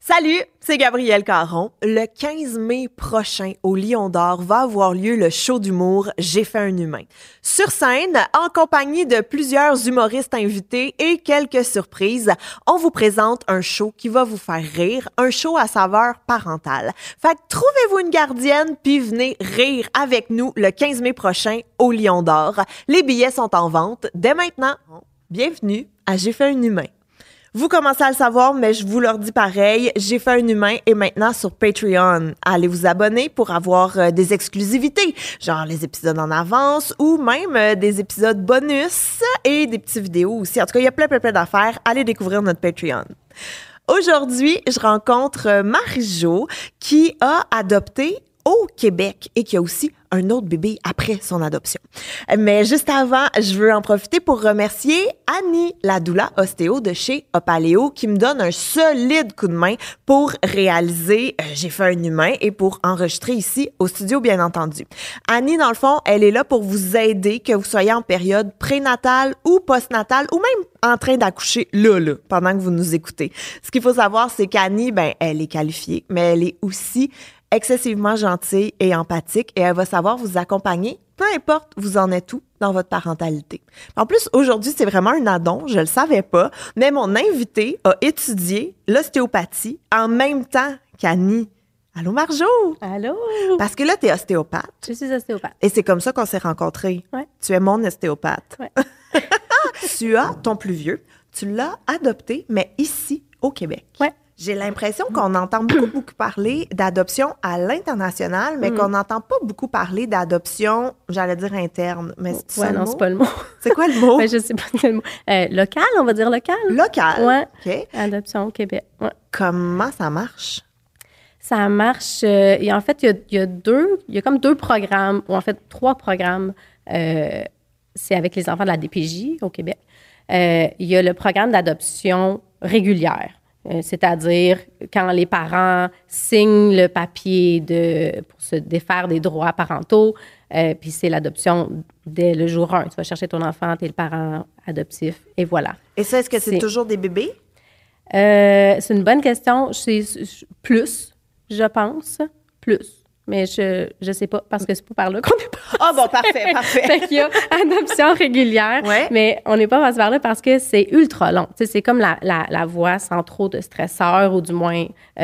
Salut, c'est Gabrielle Caron. Le 15 mai prochain, au Lion d'Or, va avoir lieu le show d'humour J'ai fait un humain. Sur scène, en compagnie de plusieurs humoristes invités et quelques surprises, on vous présente un show qui va vous faire rire, un show à saveur parentale. Fait que trouvez-vous une gardienne puis venez rire avec nous le 15 mai prochain au Lion d'Or. Les billets sont en vente dès maintenant. Bienvenue à J'ai fait un humain. Vous commencez à le savoir, mais je vous le dis pareil, J'ai fait un humain est maintenant sur Patreon. Allez vous abonner pour avoir des exclusivités, genre les épisodes en avance ou même des épisodes bonus et des petites vidéos aussi. En tout cas, il y a plein d'affaires. Allez découvrir notre Patreon. Aujourd'hui, je rencontre Marie-Jo qui a adopté au Québec et qui a aussi un autre bébé après son adoption. Mais juste avant, je veux en profiter pour remercier Annie, la doula ostéo de chez Opaléo, qui me donne un solide coup de main pour réaliser J'ai fait un humain et pour enregistrer ici au studio, bien entendu. Annie, dans le fond, elle est là pour vous aider, que vous soyez en période prénatale ou postnatale ou même en train d'accoucher là, pendant que vous nous écoutez. Ce qu'il faut savoir, c'est qu'Annie, elle est qualifiée, mais elle est aussi excessivement gentille et empathique et elle va savoir vous accompagner, peu importe vous en êtes où dans votre parentalité. En plus, aujourd'hui, c'est vraiment un addon, je le savais pas, mais mon invité a étudié l'ostéopathie en même temps qu'Annie. Allô, Marjo! Allô! Parce que là, tu es ostéopathe. Je suis ostéopathe. Et c'est comme ça qu'on s'est rencontrés. Ouais. Tu es mon ostéopathe. Ouais. Tu as ton plus vieux, tu l'as adopté, mais ici, au Québec. Ouais. J'ai l'impression qu'on entend beaucoup parler d'adoption à l'international, mais qu'on n'entend pas beaucoup parler d'adoption, j'allais dire interne. Mais c'est ça le mot? C'est pas le mot. C'est quoi le mot? Je sais pas quel mot. Local, on va dire local. Local. Ouais. OK. Adoption au Québec. Ouais. Comment ça marche? Ça marche. Et en fait, il y a comme deux programmes, ou en fait 3 programmes. C'est avec les enfants de la DPJ au Québec. Il y a le programme d'adoption régulière. C'est-à-dire quand les parents signent le papier pour se défaire des droits parentaux, puis c'est l'adoption dès le jour 1. Tu vas chercher ton enfant, tu es le parent adoptif, et voilà. Et ça, est-ce que c'est toujours des bébés? C'est une bonne question. C'est plus, je pense, plus. Mais je sais pas, parce que c'est pas par là qu'on est passé. Ah bon, parfait. Fait qu'il y a adoption régulière, mais on n'est pas passé par là parce que c'est ultra long. Tu sais, c'est comme la voie sans trop de stresseurs, ou du moins,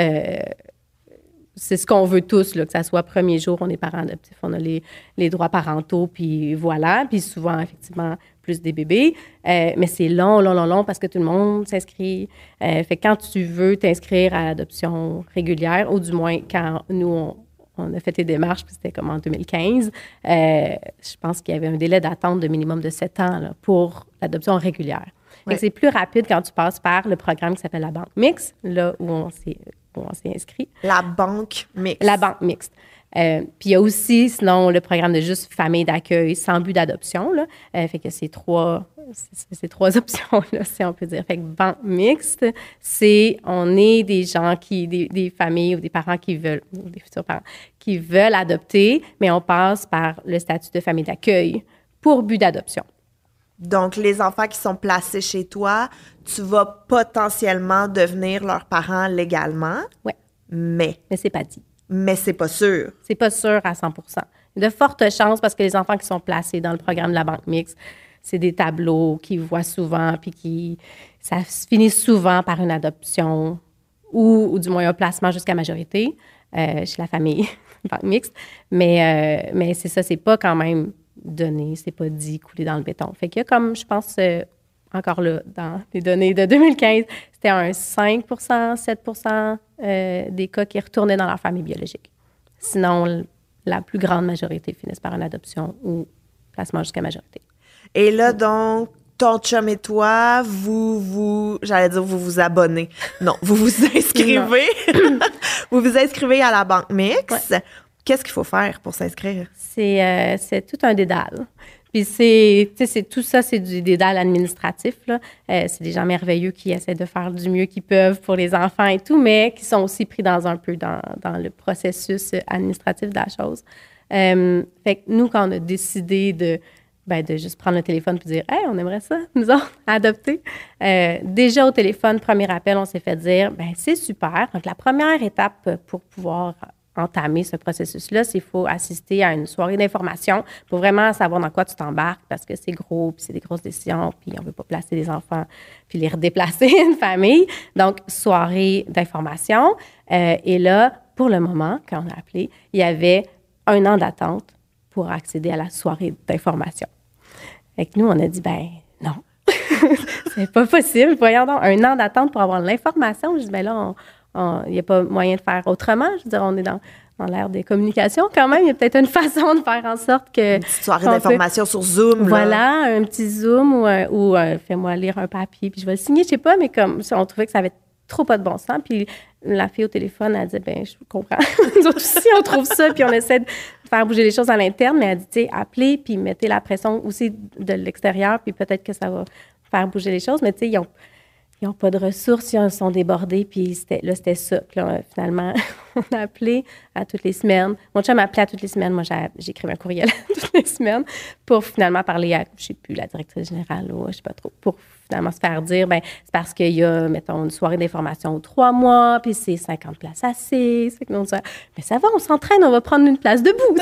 c'est ce qu'on veut tous, là, que ça soit premier jour, on est parents adoptifs, on a les droits parentaux, puis voilà. Puis souvent, effectivement, plus des bébés. Mais c'est long, parce que tout le monde s'inscrit. Fait que quand tu veux t'inscrire à l'adoption régulière, ou du moins quand nous, on a fait les démarches, puis c'était comme en 2015. Je pense qu'il y avait un délai d'attente de minimum de 7 ans là, pour l'adoption régulière. Ouais. C'est plus rapide quand tu passes par le programme qui s'appelle la Banque Mixte, là où on s'est inscrit. La Banque Mixte. La Banque Mixte. Puis il y a aussi, sinon, le programme de juste famille d'accueil sans but d'adoption. Là. Fait que c'est trois options, là, si on peut dire. Fait que Banque Mixte, on est des gens des familles ou des parents qui veulent, ou des futurs parents, qui veulent adopter, mais on passe par le statut de famille d'accueil pour but d'adoption. Donc, les enfants qui sont placés chez toi, tu vas potentiellement devenir leurs parents légalement. Oui. Mais c'est pas dit. Mais c'est pas sûr. C'est pas sûr à 100%. De fortes chances, parce que les enfants qui sont placés dans le programme de la Banque Mixte, c'est des tableaux qu'ils voient souvent, puis ça se finit souvent par une adoption ou du moins un placement jusqu'à majorité chez la famille Banque Mixte. Mais c'est ça, c'est pas quand même donné, c'est pas dit, coulé dans le béton. Fait qu'il y a comme, je pense, encore là, dans les données de 2015, c'était un 5%, 7% des cas qui retournaient dans leur famille biologique. Sinon, la plus grande majorité finissent par une adoption ou placement jusqu'à majorité. Et là, donc, ton chum et toi, j'allais dire, vous vous abonnez. Non, vous vous inscrivez. Vous vous inscrivez à la Banque Mixte. Ouais. Qu'est-ce qu'il faut faire pour s'inscrire? C'est tout un dédale. Puis tout ça, c'est du dédale administratif, là. C'est des gens merveilleux qui essaient de faire du mieux qu'ils peuvent pour les enfants et tout, mais qui sont aussi pris dans le processus administratif de la chose. Fait que nous, quand on a décidé de juste prendre le téléphone et dire « Hey, on aimerait ça, nous autres, adopter. » Déjà au téléphone, premier appel, on s'est fait dire « c'est super. » Donc, la première étape pour pouvoir entamer ce processus-là, c'est qu'il faut assister à une soirée d'information pour vraiment savoir dans quoi tu t'embarques parce que c'est gros, puis c'est des grosses décisions, puis on ne veut pas placer des enfants puis les redéplacer une famille. Donc, soirée d'information. Et là, pour le moment, quand on a appelé, il y avait 1 an d'attente pour accéder à la soirée d'information. Fait que nous, on a dit, non, c'est pas possible. Voyons donc, 1 an d'attente pour avoir l'information. Je dis, là, il n'y a pas moyen de faire autrement. Je veux dire, on est dans l'ère des communications quand même. Il y a peut-être une façon de faire en sorte que... Une petite soirée d'information sur Zoom. Voilà, un petit Zoom ou fais-moi lire un papier, puis je vais le signer, je sais pas, mais comme on trouvait que ça avait trop pas de bon sens. Puis la fille au téléphone, elle dit, je comprends. Nous autres aussi, on trouve ça, puis on essaie de faire bouger les choses à l'interne, mais elle dit, tu sais, appelez, puis mettez la pression aussi de l'extérieur, puis peut-être que ça va faire bouger les choses. Mais tu sais, ils n'ont pas de ressources, ils sont débordés, puis c'était ça. Puis là, finalement, on a appelé à toutes les semaines. Mon chum m'appelait à toutes les semaines. Moi, j'écrivais un courriel à toutes les semaines pour finalement parler à, je sais plus, la directrice générale ou je sais pas trop, pour finalement se faire dire, c'est parce qu'il y a, mettons, une soirée d'information aux 3 mois, puis c'est 50 places assises. Fait que nous, mais ça va, on s'entraîne, on va prendre une place debout.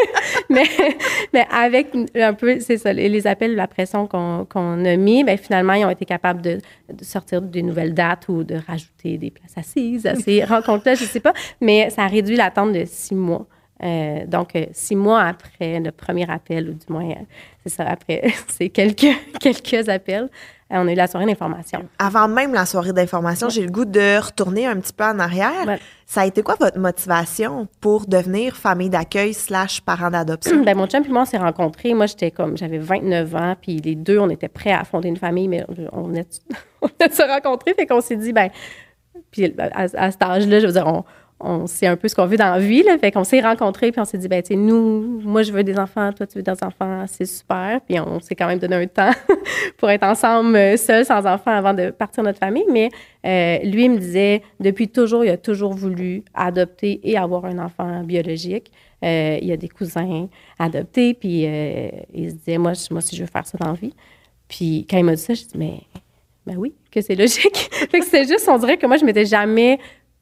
mais avec un peu, c'est ça, les appels, la pression qu'on a mis, finalement, ils ont été capables de sortir des nouvelles dates ou de rajouter des places assises à ces rencontres-là, je sais pas, mais ça a réduit l'attente de 6 mois. Donc, 6 mois après le premier appel, ou du moins, c'est ça, après c'est quelques appels, on a eu la soirée d'information. Avant même la soirée d'information, j'ai le goût de retourner un petit peu en arrière. Ouais. Ça a été quoi votre motivation pour devenir famille d'accueil / parent d'adoption? Mon chum et moi, on s'est rencontrés. Moi, j'avais 29 ans, puis les deux, on était prêts à fonder une famille, mais on venait de se rencontrer, fait qu'on s'est dit, puis à cet âge-là, je veux dire, on sait un peu ce qu'on veut dans la vie, là, fait qu'on s'est rencontrés, puis on s'est dit, tu sais, moi, je veux des enfants, toi, tu veux des enfants, c'est super, puis on s'est quand même donné un temps pour être ensemble, seuls, sans enfants, avant de partir notre famille, mais lui, il me disait, depuis toujours, il a toujours voulu adopter et avoir un enfant biologique. Il y a des cousins adoptés, puis il se disait, moi, si je veux faire ça dans la vie. Puis quand il m'a dit ça, je dis, mais oui, que c'est logique. Fait que c'était juste, on dirait que moi, je m'étais jamais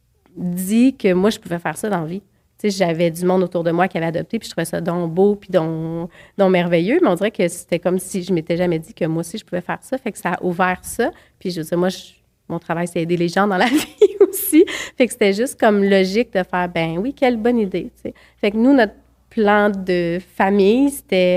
dit que moi, je pouvais faire ça dans la vie. Tu sais, j'avais du monde autour de moi qui avait adopté, puis je trouvais ça donc beau, puis donc merveilleux, mais on dirait que c'était comme si je m'étais jamais dit que moi aussi, je pouvais faire ça. Fait que ça a ouvert ça. Puis je veux dire, moi, mon travail, c'est aider les gens dans la vie aussi. Fait que c'était juste comme logique de faire, oui, quelle bonne idée, tu sais. Fait que nous, notre plan de famille,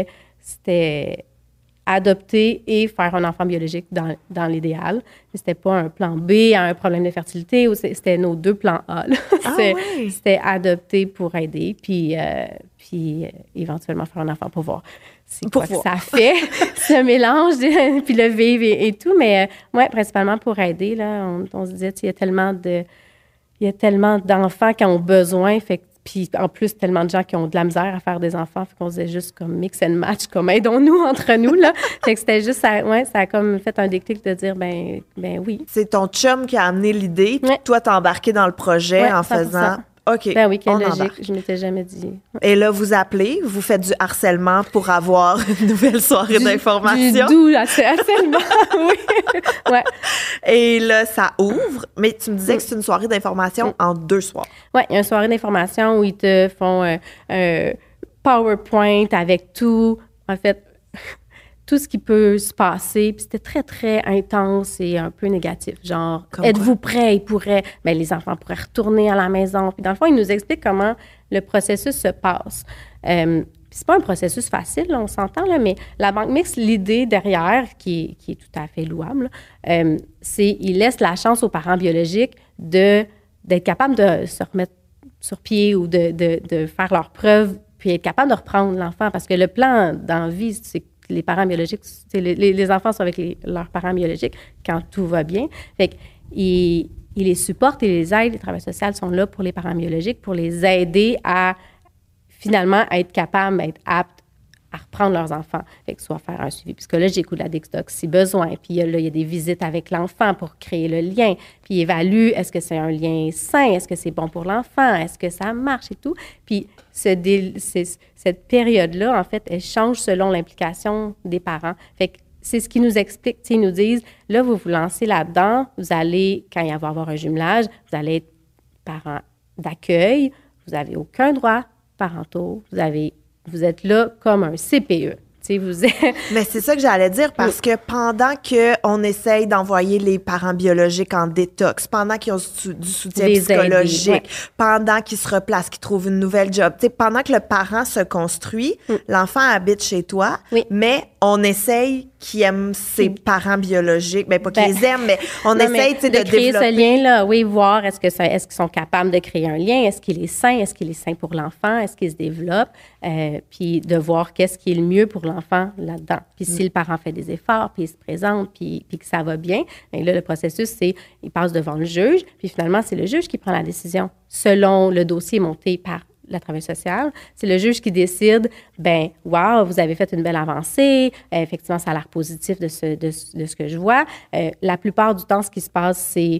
c'était adopter et faire un enfant biologique dans l'idéal. C'était pas un plan B à un problème de fertilité, c'était nos 2 plans A. C'était adopter pour aider, puis éventuellement faire un enfant pour voir c'est quoi que ça fait, ce mélange, puis le vivre et tout. Mais principalement pour aider, là, on se disait, il y a tellement d'enfants qui ont besoin, fait que puis en plus, tellement de gens qui ont de la misère à faire des enfants, fait qu'on faisait juste comme mix and match, comme aidons-nous entre nous, là. Fait que c'était juste, ça a comme fait un déclic de dire, oui. C'est ton chum qui a amené l'idée, puis toi, t'as embarqué dans le projet en 100%. Faisant... OK, oui, quelle logique, embarque. Je m'étais jamais dit. Et là, vous appelez, vous faites du harcèlement pour avoir une nouvelle soirée d'information. Du doux harcèlement, oui. Ouais. Et là, ça ouvre, mais tu me disais que c'est une soirée d'information en 2 soirs. Oui, il y a une soirée d'information où ils te font un PowerPoint avec tout, en fait, tout ce qui peut se passer. Puis c'était très, très intense et un peu négatif. Genre, êtes-vous prêts? Les enfants pourraient retourner à la maison. Puis dans le fond, ils nous expliquent comment le processus se passe. C'est pas un processus facile, là, on s'entend, là, mais la banque mixte, l'idée derrière, qui est tout à fait louable, c'est qu'ils laissent la chance aux parents biologiques d'être capables de se remettre sur pied ou de faire leurs preuves, puis être capables de reprendre l'enfant. Parce que le plan dans la vie, c'est les parents biologiques, les enfants sont avec leurs parents biologiques quand tout va bien. Fait qu'ils les supportent et les aident. Les travailleurs sociaux sont là pour les parents biologiques, pour les aider à finalement être capables, être aptes à reprendre leurs enfants. Fait que soit faire un suivi psychologique ou de la detox si besoin. Puis là, il y a des visites avec l'enfant pour créer le lien. Puis il évalue, est-ce que c'est un lien sain? Est-ce que c'est bon pour l'enfant? Est-ce que ça marche et tout? Puis cette période-là, en fait, elle change selon l'implication des parents. Fait que c'est ce qu'ils nous expliquent. Ils nous disent, là, vous vous lancez là-dedans, vous allez, quand il va y avoir un jumelage, vous allez être parents d'accueil, vous n'avez aucun droit parentaux, vous êtes là comme un CPE. Vous êtes... Mais c'est ça que j'allais dire, parce que pendant qu'on essaye d'envoyer les parents biologiques en détox, pendant qu'ils ont du soutien psychologique, pendant qu'ils se replacent, qu'ils trouvent une nouvelle job, pendant que le parent se construit, l'enfant habite chez toi, mais on essaye qu'ils aiment ses parents biologiques. Pas qu'ils les aiment, mais on essaye de créer développer. Ce lien-là, oui, voir est-ce qu'ils sont capables de créer un lien, est-ce qu'il est sain, pour l'enfant, est-ce qu'il se développe, puis de voir qu'est-ce qui est le mieux pour l'enfant là-dedans. Puis si le parent fait des efforts, puis il se présente, puis que ça va bien, bien là, le processus, c'est il passe devant le juge, puis finalement, c'est le juge qui prend la décision selon le dossier monté par la travailleuse sociale. C'est le juge qui décide, wow, vous avez fait une belle avancée, effectivement, ça a l'air positif de ce que je vois. La plupart du temps, ce qui se passe, c'est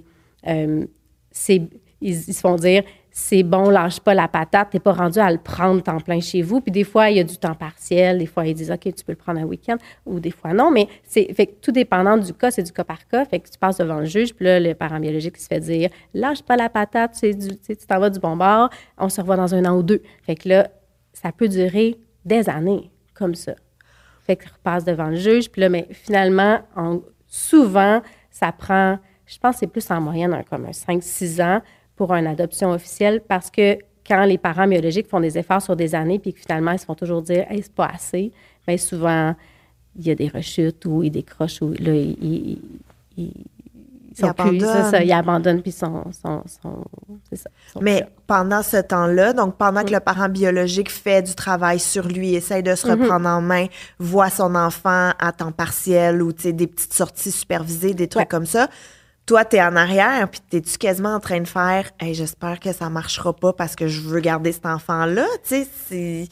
ils se font dire, c'est bon, lâche pas la patate, t'es pas rendu à le prendre temps plein chez vous. Puis des fois, il y a du temps partiel, des fois, ils disent, OK, tu peux le prendre un week-end, ou des fois, non. Mais fait que tout dépendant du cas, c'est du cas par cas. Fait que tu passes devant le juge, puis là, le parent biologique se fait dire, lâche pas la patate, tu t'en vas du bon bord, on se revoit dans 1 an ou 2. Fait que là, ça peut durer des années, comme ça. Fait que tu repasses devant le juge, puis là, mais finalement, souvent, ça prend, je pense que c'est plus en moyenne, comme un 5-6 ans, pour une adoption officielle, parce que quand les parents biologiques font des efforts sur des années puis que finalement, ils se font toujours dire « Hey, c'est pas assez », bien souvent, il y a des rechutes ou ils décrochent ou là, ils sont plus... C'est ça, ils abandonnent puis c'est ça. Mais pendant ce temps-là, donc pendant que le parent biologique fait du travail sur lui, essaye de se reprendre en main, voit son enfant à temps partiel ou des petites sorties supervisées, des trucs comme ça, toi, t'es en arrière, puis t'es-tu quasiment en train de faire « Hey, j'espère que ça marchera pas parce que je veux garder cet enfant-là », tu sais,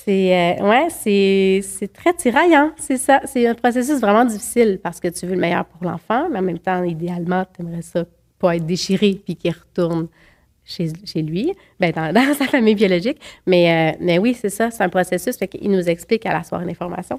c'est très tiraillant, c'est ça. C'est un processus vraiment difficile parce que tu veux le meilleur pour l'enfant, mais en même temps, idéalement, t'aimerais ça pas être déchiré puis qu'il retourne chez lui, dans sa famille biologique. Mais oui, c'est ça, c'est un processus. Fait qu'il nous explique à la soirée d'information,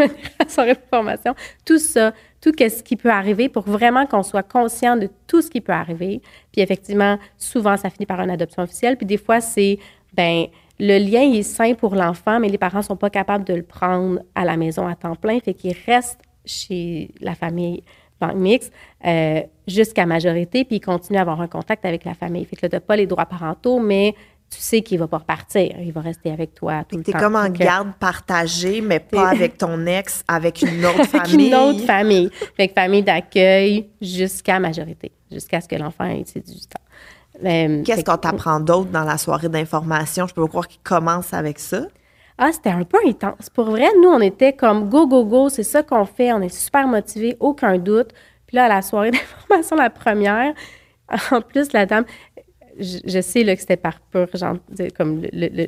tout ça, tout ce qui peut arriver pour vraiment qu'on soit conscient de tout ce qui peut arriver. Puis effectivement, souvent, ça finit par une adoption officielle. Puis des fois, c'est, le lien il est sain pour l'enfant, mais les parents ne sont pas capables de le prendre à la maison à temps plein. Fait qu'il reste chez la famille banque mixte jusqu'à majorité, puis il continue à avoir un contact avec la famille. Fait que là, tu n'as pas les droits parentaux, mais tu sais qu'il ne va pas repartir. Il va rester avec toi tout le temps. Tu es comme en garde partagée, mais pas avec ton ex, avec une autre famille. Avec une autre famille. Fait que famille d'accueil jusqu'à majorité, jusqu'à ce que l'enfant ait 18 ans. Qu'est-ce qu'on t'apprend d'autre dans la soirée d'information? Je peux pas croire qu'il commence avec ça. Ah, c'était un peu intense. Pour vrai, nous, on était comme go, go, go, c'est ça qu'on fait, on est super motivés, aucun doute. Puis là, à la soirée d'information, la première, en plus, la dame, je sais là, que c'était par pur, genre, comme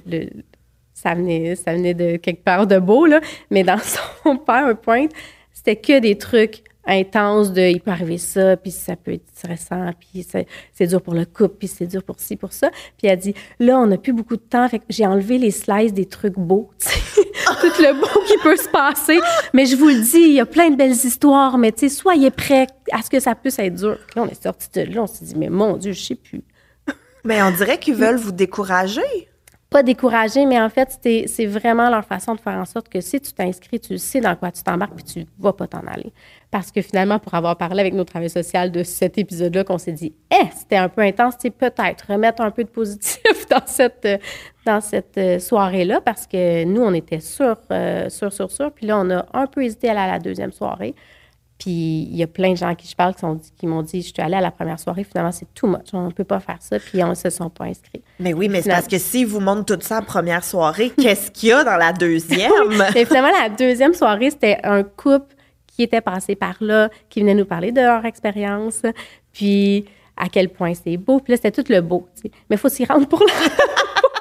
ça venait de quelque part de beau, là, mais dans son PowerPoint, c'était que des trucs intenses de il peut arriver ça, puis ça peut être stressant, puis c'est dur pour le couple, puis c'est dur pour ci, pour ça. Puis elle dit, là, on n'a plus beaucoup de temps, fait que j'ai enlevé les slides des trucs beaux, tu sais, tout le beau qui peut se passer. Mais je vous le dis, il y a plein de belles histoires, mais tu sais, soyez prêts à ce que ça puisse être dur. Puis là, on est sortis de là, on s'est dit, mais mon Dieu, je sais plus. Mais on dirait qu'ils veulent vous décourager. Pas décourager, mais en fait, c'est vraiment leur façon de faire en sorte que si tu t'inscris, tu sais dans quoi tu t'embarques, puis tu ne vas pas t'en aller. Parce que finalement, pour avoir parlé avec nos travailleurs sociaux de cet épisode-là, qu'on s'est dit, c'était un peu intense, tu sais, peut-être remettre un peu de positif dans cette soirée-là, parce que nous, on était sûrs. Puis là, on a un peu hésité à aller à la deuxième soirée. Puis il y a plein de gens à qui je parle qui m'ont dit, je suis allée à la première soirée, finalement, c'est too much, on ne peut pas faire ça, puis on ne se sont pas inscrits. Mais oui, mais c'est parce que s'ils vous montrent tout ça en première soirée, qu'est-ce qu'il y a dans la deuxième? Mais finalement, la deuxième soirée, c'était un couple qui était passé par là, qui venait nous parler de leur expérience, puis à quel point c'est beau. Puis là, c'était tout le beau, tu sais. Mais il faut s'y rendre pour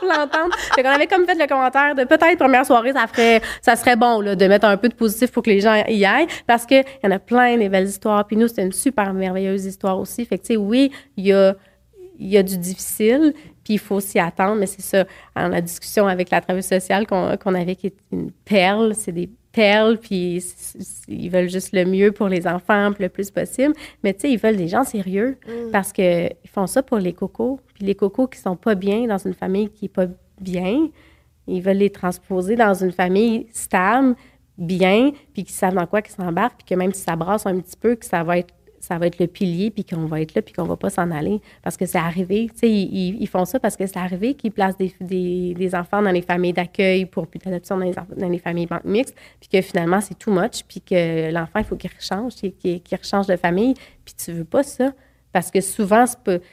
l'entendre. Fait qu'on avait comme fait le commentaire de peut-être première soirée, ça serait bon là, de mettre un peu de positif pour que les gens y aillent, parce qu'il y en a plein des belles histoires. Puis nous, c'était une super merveilleuse histoire aussi. Fait que, tu sais, oui, il y a du difficile, puis il faut s'y attendre, mais c'est ça, en la discussion avec la travailleuse sociale qu'on avait, qui est une perle, c'est des perles, puis ils veulent juste le mieux pour les enfants, puis le plus possible. Mais tu sais, ils veulent des gens sérieux, parce qu'ils font ça pour les cocos. Puis les cocos qui sont pas bien dans une famille qui est pas bien, ils veulent les transposer dans une famille stable, bien, puis qui savent dans quoi qu'ils s'embarquent, puis que même si ça brasse un petit peu, que ça va être le pilier, puis qu'on va être là, puis qu'on va pas s'en aller. Parce que c'est arrivé, tu sais, ils font ça parce que c'est arrivé qu'ils placent des enfants dans les familles d'accueil pour plus d'adoption dans les familles banques mixtes, puis que finalement, c'est too much, puis que l'enfant, il faut qu'il rechange, qu'il rechange de famille, puis tu veux pas ça. Parce que souvent,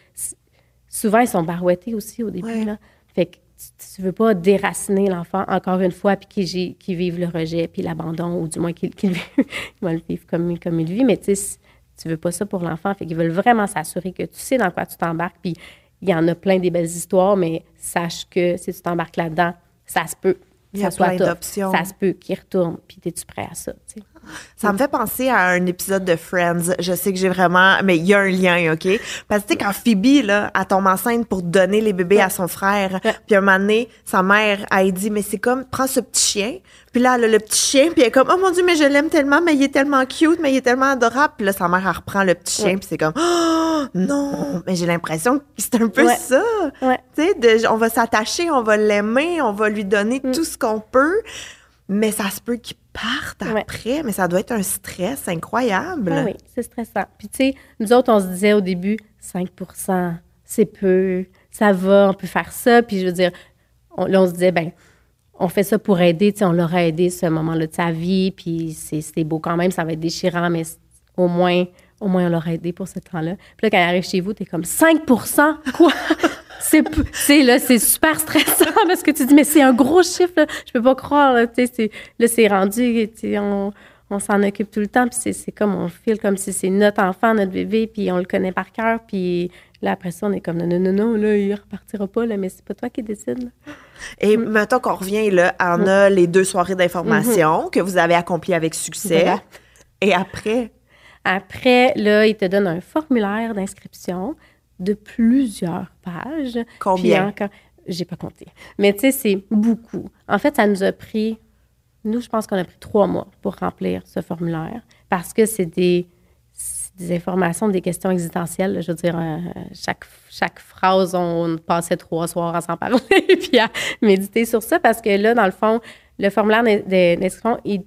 ils sont barouettés aussi au début, là. Fait que tu veux pas déraciner l'enfant, encore une fois, puis qu'il vive le rejet, puis l'abandon, ou du moins qu'il va le vivre comme il vit, mais tu sais, tu veux pas ça pour l'enfant. Fait qu'ils veulent vraiment s'assurer que tu sais dans quoi tu t'embarques. Puis il y en a plein des belles histoires, mais sache que si tu t'embarques là-dedans, ça se peut. Il y a ça plein d'options. Ça se peut qu'il retourne. Puis es-tu prêt à ça? Tu sais? Ça me fait penser à un épisode de Friends. Je sais que j'ai vraiment... Mais il y a un lien, OK? Parce que, tu sais, quand Phoebe, là, elle tombe enceinte pour donner les bébés à son frère, puis un moment donné, sa mère, elle dit, mais c'est comme, prends ce petit chien. Puis là, elle a le petit chien, puis elle est comme, oh mon Dieu, mais je l'aime tellement, mais il est tellement cute, mais il est tellement adorable. Puis là, sa mère, elle reprend le petit chien, puis c'est comme, oh non! Mais j'ai l'impression que c'est un peu ça. Tu sais, on va s'attacher, on va l'aimer, on va lui donner tout ce qu'on peut. Mais ça se peut qu'ils partent après, mais ça doit être un stress incroyable. Oui, c'est stressant. Puis tu sais, nous autres, on se disait au début, 5 c'est peu, ça va, on peut faire ça. Puis je veux dire, on se disait, ben on fait ça pour aider, tu sais, on l'aura aidé ce moment-là de sa vie, puis c'est beau quand même, ça va être déchirant, mais au moins on l'aura aidé pour ce temps-là. Puis là, quand il arrive chez vous, t'es comme 5 quoi? C'est super stressant parce que tu dis, mais c'est un gros chiffre, là. Je peux pas croire, là, c'est rendu, on s'en occupe tout le temps, puis c'est comme, on file comme si c'est notre enfant, notre bébé, puis on le connaît par cœur, puis là, après ça, on est comme, non, là, il repartira pas, là, mais c'est pas toi qui décide, là. Et mettons qu'on revient, là, on a les 2 soirées d'information que vous avez accomplies avec succès. Voilà. Et après? Après, là, il te donne un formulaire d'inscription de plusieurs pages. Combien? Puis j'ai pas compté. Mais tu sais, c'est beaucoup. En fait, ça nous a pris, je pense qu'on a pris 3 mois pour remplir ce formulaire parce que c'est des informations, des questions existentielles. Je veux dire, chaque phrase, on passait 3 soirs à s'en parler puis à méditer sur ça parce que là, dans le fond, le formulaire d'inscription, il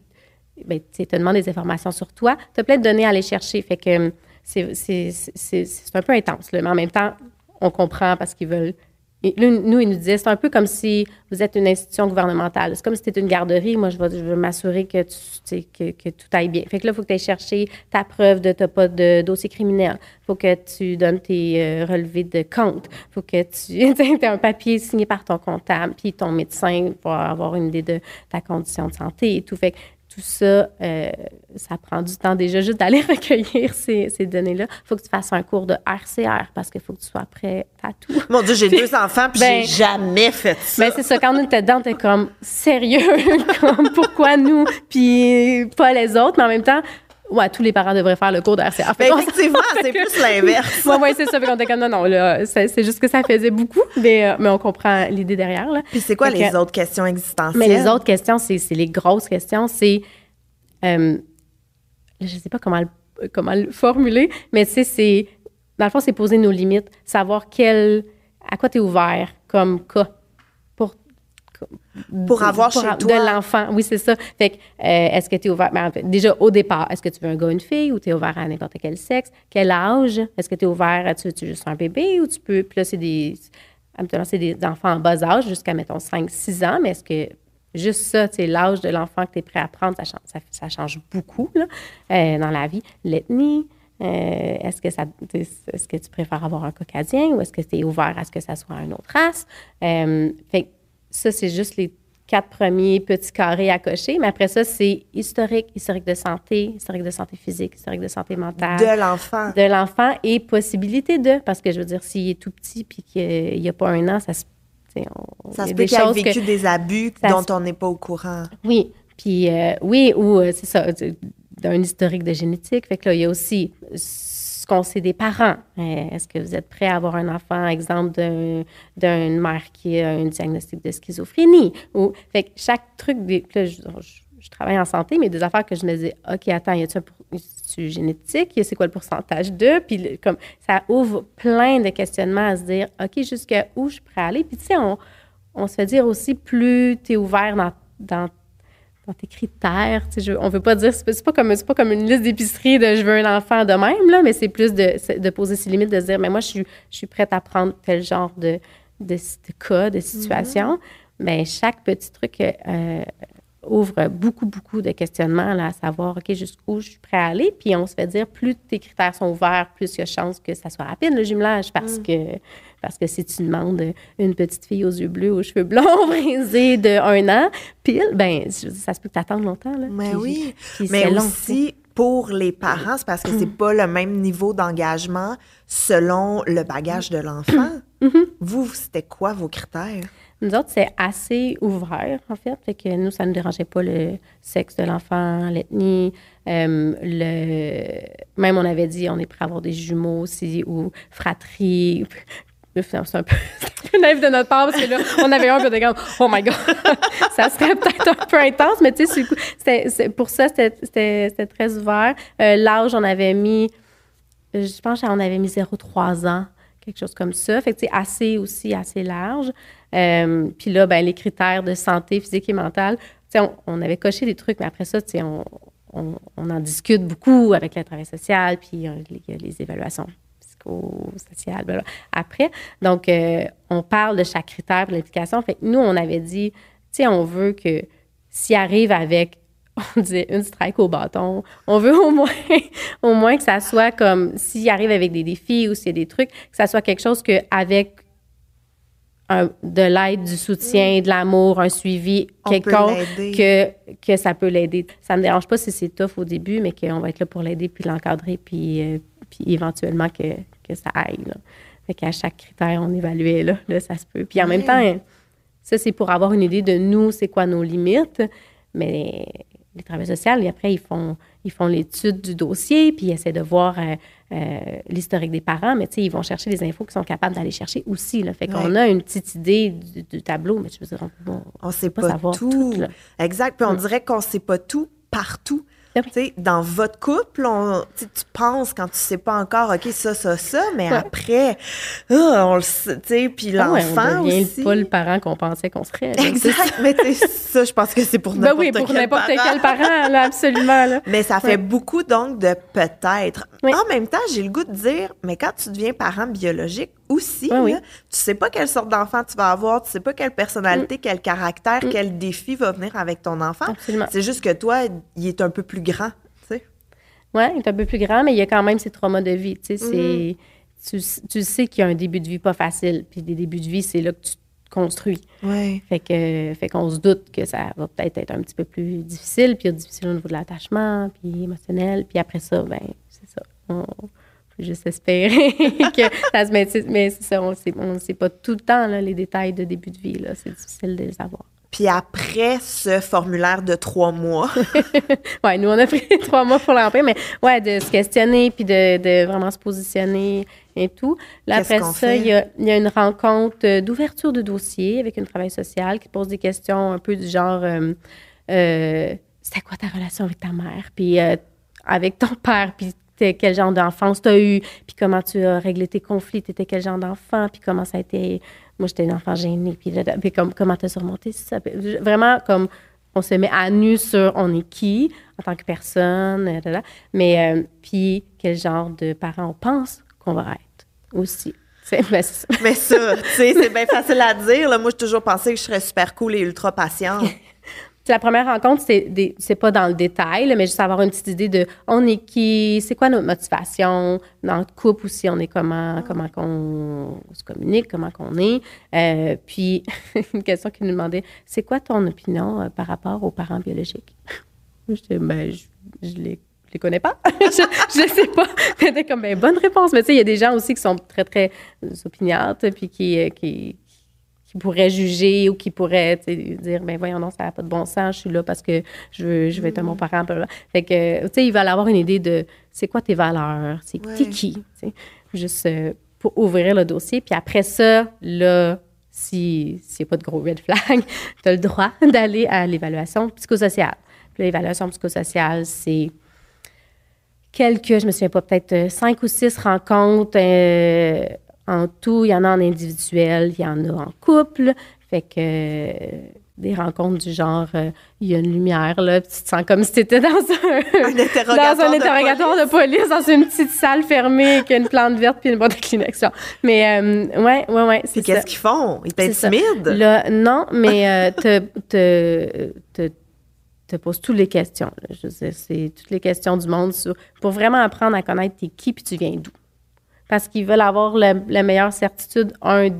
te demande des informations sur toi. Tu as plein de données à aller chercher. Fait que c'est un peu intense, là, mais en même temps, on comprend parce qu'ils veulent... Nous, ils nous disaient, c'est un peu comme si vous êtes une institution gouvernementale. C'est comme si tu étais une garderie. Moi, je veux m'assurer que tout aille bien. Fait que là, il faut que tu ailles chercher ta preuve de tu n'as pas de dossier criminel. Il faut que tu donnes tes relevés de compte. Il faut que tu aies un papier signé par ton comptable, puis ton médecin pour avoir une idée de ta condition de santé et tout. Fait que tout ça, ça prend du temps déjà juste d'aller recueillir ces données-là. Il faut que tu fasses un cours de RCR parce qu'il faut que tu sois prêt à tout. Mon Dieu, j'ai 2 enfants puis j'ai jamais fait ça. Ben c'est ça. Quand on était dedans, t'es comme sérieux, comme pourquoi nous puis pas les autres, mais en même temps, ouais, tous les parents devraient faire le cours de RCR. Effectivement, c'est plus l'inverse. Oui, c'est ça. Fait qu'on était comme non, là, c'est juste que ça faisait beaucoup, mais on comprend l'idée derrière, là. Puis c'est quoi les autres questions existentielles? Mais les autres questions, c'est les grosses questions. C'est, je sais pas comment le formuler, mais tu sais, dans le fond, c'est poser nos limites, savoir à quoi tu es ouvert comme cas. Pour avoir chez toi. De l'enfant. Oui, c'est ça. Fait que, est-ce que tu es ouvert... Ben, en fait, déjà, au départ, est-ce que tu veux un gars ou une fille ou tu es ouvert à n'importe quel sexe? Quel âge? Est-ce que tu es ouvert tu veux juste un bébé ou tu peux... Puis là, c'est des enfants en bas âge jusqu'à, mettons, 5-6 ans. Mais est-ce que juste ça, tu sais, l'âge de l'enfant que tu es prêt à prendre, ça change beaucoup, là, dans la vie. L'ethnie... est-ce que tu préfères avoir un caucasien ou est-ce que tu es ouvert à ce que ça soit une autre race? Fait que ça, c'est juste les 4 premiers petits carrés à cocher. Mais après ça, c'est historique de santé physique, historique de santé mentale. De l'enfant et possibilité de. Parce que je veux dire, s'il est tout petit puis qu'il n'y a pas 1 an, Ça se peut qu'il y ait vécu des abus dont on n'est pas au courant. Oui, puis oui, ou c'est ça, d'un historique de génétique. Fait que là, il y a aussi ce qu'on sait des parents. Est-ce que vous êtes prêt à avoir un enfant, exemple, d'une mère qui a un diagnostic de schizophrénie? Fait que chaque truc, là, je travaille en santé, mais des affaires que je me disais, OK, attends, y a-tu génétique? C'est quoi le pourcentage de? Puis comme ça ouvre plein de questionnements à se dire, OK, jusqu'à où je suis prêt à aller? Puis tu sais, on se fait dire aussi, plus tu es ouvert dans tes critères. On veut pas dire, c'est pas comme une liste d'épicerie de je veux un enfant de même, là, mais c'est plus de poser ses limites, de se dire, mais moi, je suis prête à prendre tel genre de cas, de situation. Bien, chaque petit truc ouvre beaucoup, beaucoup de questionnements là, à savoir, OK, jusqu'où je suis prêt à aller. Puis on se fait dire, plus tes critères sont ouverts, plus il y a chance que ça soit rapide, le jumelage, parce que si tu demandes une petite fille aux yeux bleus, aux cheveux blonds, brisés de 1 an, pile, bien, ça se peut que tu attendes longtemps. Là. Mais puis, oui, puis mais long, aussi, pour les parents, c'est parce que c'est pas le même niveau d'engagement selon le bagage de l'enfant. Vous, c'était quoi vos critères? Nous autres, c'est assez ouvert, en fait. Fait que nous, ça ne nous dérangeait pas le sexe de l'enfant, l'ethnie. Même on avait dit, on est prêt à avoir des jumeaux aussi, ou fratrie. C'est un peu naïf de notre part, parce que là, on avait un peu de comme, oh my God, ça serait peut-être un peu intense, mais tu sais, pour ça, c'était très ouvert. L'âge, on avait mis, je pense qu'on avait mis 0-3 ans, quelque chose comme ça. Fait que c'est assez large. Puis là, ben les critères de santé physique et mentale, tu sais, on avait coché des trucs, mais après ça, tu sais, on en discute beaucoup avec le travail social, puis il y a les évaluations psychosociales, blablabla. Après. Donc, on parle de chaque critère pour l'application. Fait que nous, on avait dit, tu sais, on veut que s'il arrive avec, on disait, une strike au bâton, on veut au moins que ça soit comme, s'il arrive avec des défis ou s'il y a des trucs, que ça soit quelque chose qu'avec de l'aide, du soutien, de l'amour, un suivi quelconque, que ça peut l'aider. Ça ne me dérange pas si c'est tough au début, mais qu'on va être là pour l'aider, puis l'encadrer, puis éventuellement que ça aille. Là. Fait qu'à chaque critère, on évaluait, là ça se peut. Puis en même temps, ça, c'est pour avoir une idée de nous, c'est quoi nos limites, mais les travailleurs sociaux, et après, ils font l'étude du dossier, puis ils essaient de voir l'historique des parents, mais tu sais, ils vont chercher les infos qu'ils sont capables d'aller chercher aussi. Là. Fait qu'on a une petite idée du tableau, mais je veux dire, on ne sait pas savoir tout. Exact. Puis on dirait qu'on ne sait pas tout partout. Tu sais, dans votre couple, tu penses quand tu sais pas encore, OK, ça, mais après, on le sait, tu sais, puis l'enfant on devient aussi. Pas le parent qu'on pensait qu'on serait. Exact, mais ça, je pense que c'est pour n'importe quel parent. Oui, pour n'importe quel parent, là, absolument. Là. Mais ça fait beaucoup, donc, de peut-être. Oui. En même temps, j'ai le goût de dire, mais quand tu deviens parent biologique aussi, là, tu sais pas quelle sorte d'enfant tu vas avoir, tu sais pas quelle personnalité, quel caractère, quel défi va venir avec ton enfant. Absolument. C'est juste que toi, il est un peu plus grand, tu sais. Oui, il est un peu plus grand, mais il y a quand même ses traumas de vie, tu sais. Tu sais qu'il y a un début de vie pas facile, puis des débuts de vie, c'est là que tu te construis. Oui. Fait qu'on se doute que ça va peut-être être un petit peu plus difficile, puis difficile au niveau de l'attachement, puis émotionnel, puis après ça, ben c'est ça. On peut juste espérer que ça se mette. Mais c'est ça, on ne sait pas tout le temps là, les détails de début de vie, là. C'est difficile de les avoir. Puis après ce formulaire de 3 mois. Oui, nous, on a pris 3 mois pour l'empêcher, mais ouais, de se questionner puis de vraiment se positionner et tout. Là, après ça, il y a une rencontre d'ouverture de dossier avec une travailleuse sociale qui pose des questions un peu du genre c'était quoi ta relation avec ta mère? Puis avec ton père? Puis quel genre d'enfance tu as eu? Puis comment tu as réglé tes conflits? Tu étais quel genre d'enfant? Puis comment ça a été... Moi, j'étais une enfant gênée. Puis comment tu as surmonté ça? Vraiment, comme on se met à nu sur on est qui en tant que personne. Mais puis, quel genre de parents on pense qu'on va être aussi. Mais ça, tu sais, c'est bien facile à dire. Là. Moi, j'ai toujours pensé que je serais super cool et ultra patiente. La première rencontre, c'est pas dans le détail, là, mais juste avoir une petite idée de on est qui, c'est quoi notre motivation, dans le couple aussi, on est comment qu'on se communique, comment qu'on est. Puis, une question qui nous demandait, c'est quoi ton opinion par rapport aux parents biologiques? Je dis, je les connais pas. je ne sais pas. C'était comme, bonne réponse. Mais tu sais, il y a des gens aussi qui sont très, très opiniâtres, puis qui pourrait juger ou qui pourrait dire, ben voyons, non, ça n'a pas de bon sens, je suis là parce que je veux être un bon parent. Fait que, tu sais, ils veulent avoir une idée de c'est quoi tes valeurs, t'es qui, tu sais, juste pour ouvrir le dossier. Puis après ça, là, s'il n'y a pas de gros red flag, tu as le droit d'aller à l'évaluation psychosociale. Puis l'évaluation psychosociale, c'est je me souviens pas, peut-être 5 ou 6 rencontres en tout. Il y en a en individuel, il y en a en couple. Fait que des rencontres du genre, il y a une lumière, là, puis tu te sens comme si tu étais dans un interrogatoire de police, dans une petite salle fermée avec une plante verte puis une boîte de Kleenex. Mais, ouais. Puis qu'est-ce qu'ils font? Ils t'intimident? Là, non, mais te pose toutes les questions. Là. Je veux dire, c'est toutes les questions du monde pour vraiment apprendre à connaître t'es qui puis tu viens d'où. Parce qu'ils veulent avoir la meilleure certitude,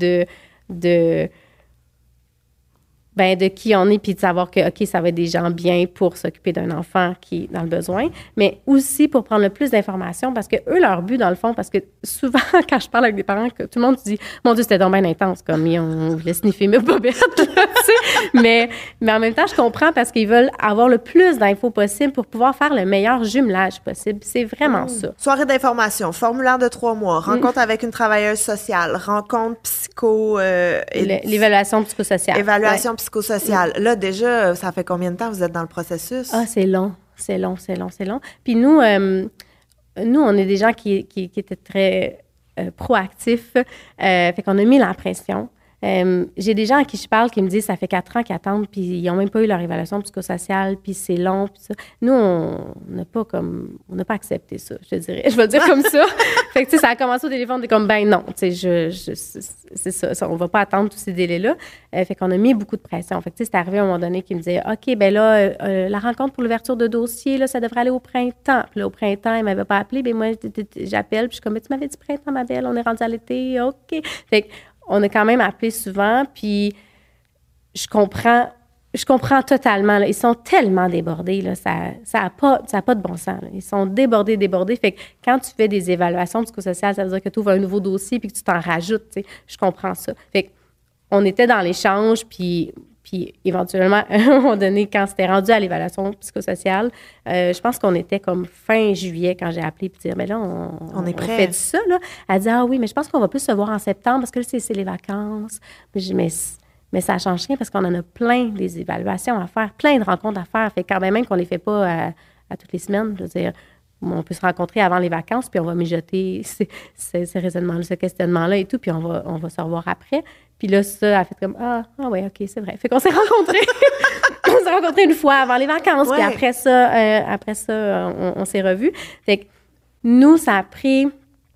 de qui on est, puis de savoir que, OK, ça va être des gens bien pour s'occuper d'un enfant qui est dans le besoin, mais aussi pour prendre le plus d'informations, parce que eux, leur but, dans le fond, parce que souvent, quand je parle avec des parents, que tout le monde se dit, mon Dieu, c'était donc bien intense, comme on voulait sniffer mes bobettes, tu sais, mais en même temps, je comprends parce qu'ils veulent avoir le plus d'infos possible pour pouvoir faire le meilleur jumelage possible. C'est vraiment ça. Soirée d'information, formulaire de 3 mois, rencontre avec une travailleuse sociale, rencontre psycho... l'évaluation psychosociale. Évaluation psychosociale. Là, déjà, ça fait combien de temps vous êtes dans le processus? Ah, c'est long. Puis nous, on est des gens qui étaient très proactifs. Fait qu'on a mis la pression. J'ai des gens à qui je parle qui me disent ça fait 4 ans qu'ils attendent, puis ils n'ont même pas eu leur évaluation psychosociale, puis c'est long, puis ça. Nous, on n'a pas accepté ça, je te dirais. Je vais le dire comme ça. Fait que, tu sais, ça a commencé au téléphone, t'es comme, ben non, tu sais, c'est ça, on va pas attendre tous ces délais-là. Fait qu'on a mis beaucoup de pression. Fait que, tu sais, c'est arrivé à un moment donné qui me disait, OK, ben là, la rencontre pour l'ouverture de dossier, là, ça devrait aller au printemps. Puis là, au printemps, il m'avait pas appelé, ben moi, j'appelle, puis je suis comme, mais tu m'avais dit printemps, ma belle, on est rendu à l'été, OK. Fait que, on a quand même appelé souvent, puis je comprends totalement. Là. Ils sont tellement débordés, là, ça a pas de bon sens. Là. Ils sont débordés. Fait que quand tu fais des évaluations psychosociales, ça veut dire que tu ouvres un nouveau dossier puis que tu t'en rajoutes. Tu sais. Je comprends ça. Fait qu'on était dans l'échange, puis éventuellement, à un moment donné, quand c'était rendu à l'évaluation psychosociale, je pense qu'on était comme fin juillet quand j'ai appelé puis dire, mais là, on est prêt. On fait ça, là. Elle dit, ah oui, mais je pense qu'on va plus se voir en septembre parce que là, c'est les vacances. Mais ça change rien parce qu'on en a plein des évaluations à faire, plein de rencontres à faire. Fait quand même qu'on les fait pas à toutes les semaines, je veux dire, on peut se rencontrer avant les vacances, puis on va mijoter ces raisonnements-là, ce questionnement-là et tout, puis on va se revoir après. Puis là, ça, elle a fait comme, ah ouais, OK, c'est vrai. Fait qu'on s'est rencontrés. On s'est rencontrés une fois avant les vacances, puis après ça, on s'est revus. Fait que nous, ça a pris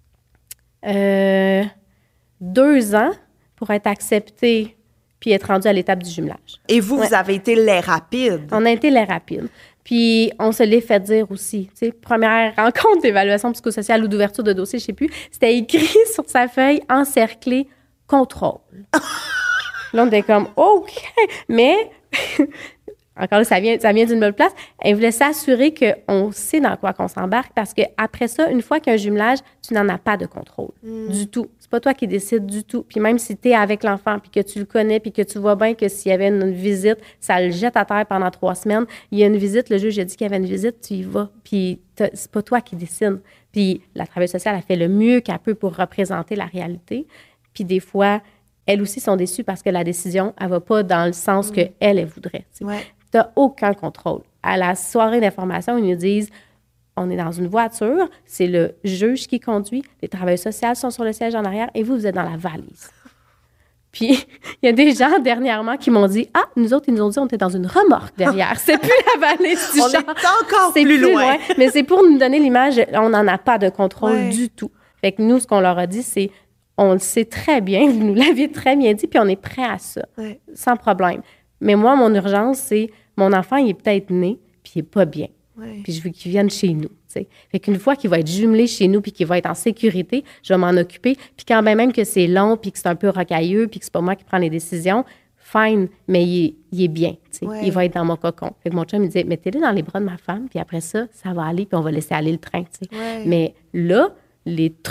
2 ans pour être acceptés puis être rendu à l'étape du jumelage. Et vous avez été les rapides. On a été les rapides. Puis, on se l'est fait dire aussi. Tu sais, première rencontre d'évaluation psychosociale ou d'ouverture de dossier, je ne sais plus, c'était écrit sur sa feuille, encerclé, contrôle. Là, on était comme, OK. Mais, encore là, ça vient d'une bonne place. Elle voulait s'assurer qu'on sait dans quoi qu'on s'embarque parce qu'après ça, une fois qu'il y a un jumelage, tu n'en as pas de contrôle du tout. C'est pas toi qui décides du tout. Puis même si tu es avec l'enfant puis que tu le connais puis que tu vois bien que s'il y avait une visite, ça le jette à terre pendant 3 semaines. Il y a une visite, le juge a dit qu'il y avait une visite, tu y vas. Puis c'est pas toi qui décides. Puis la travailleuse sociale a fait le mieux qu'elle peut pour représenter la réalité. Puis des fois, elles aussi sont déçues parce que la décision, elle va pas dans le sens qu'elle voudrait. Ouais. Tu n'as aucun contrôle. À la soirée d'information, ils nous disent, on est dans une voiture, c'est le juge qui conduit, les travailleuses sociales sont sur le siège en arrière et vous êtes dans la valise. Puis, il y a des gens dernièrement qui m'ont dit, nous autres, ils nous ont dit on était dans une remorque derrière. C'est plus la valise du char. On est encore plus loin. Mais c'est pour nous donner l'image, on n'en a pas de contrôle du tout. Fait que nous, ce qu'on leur a dit, c'est, on le sait très bien, vous nous l'aviez très bien dit, puis on est prêt à ça, sans problème. Mais moi, mon urgence, c'est, mon enfant, il est peut-être né, puis il n'est pas bien. Puis je veux qu'il vienne chez nous. T'sais. Fait qu'une fois qu'il va être jumelé chez nous puis qu'il va être en sécurité, je vais m'en occuper. Puis quand même que c'est long puis que c'est un peu rocailleux puis que c'est pas moi qui prends les décisions, fine, mais il est bien. Il va être dans mon cocon. Fait que mon chum me disait, mettez-le dans les bras de ma femme puis après ça, ça va aller puis on va laisser aller le train. Mais là, les trucs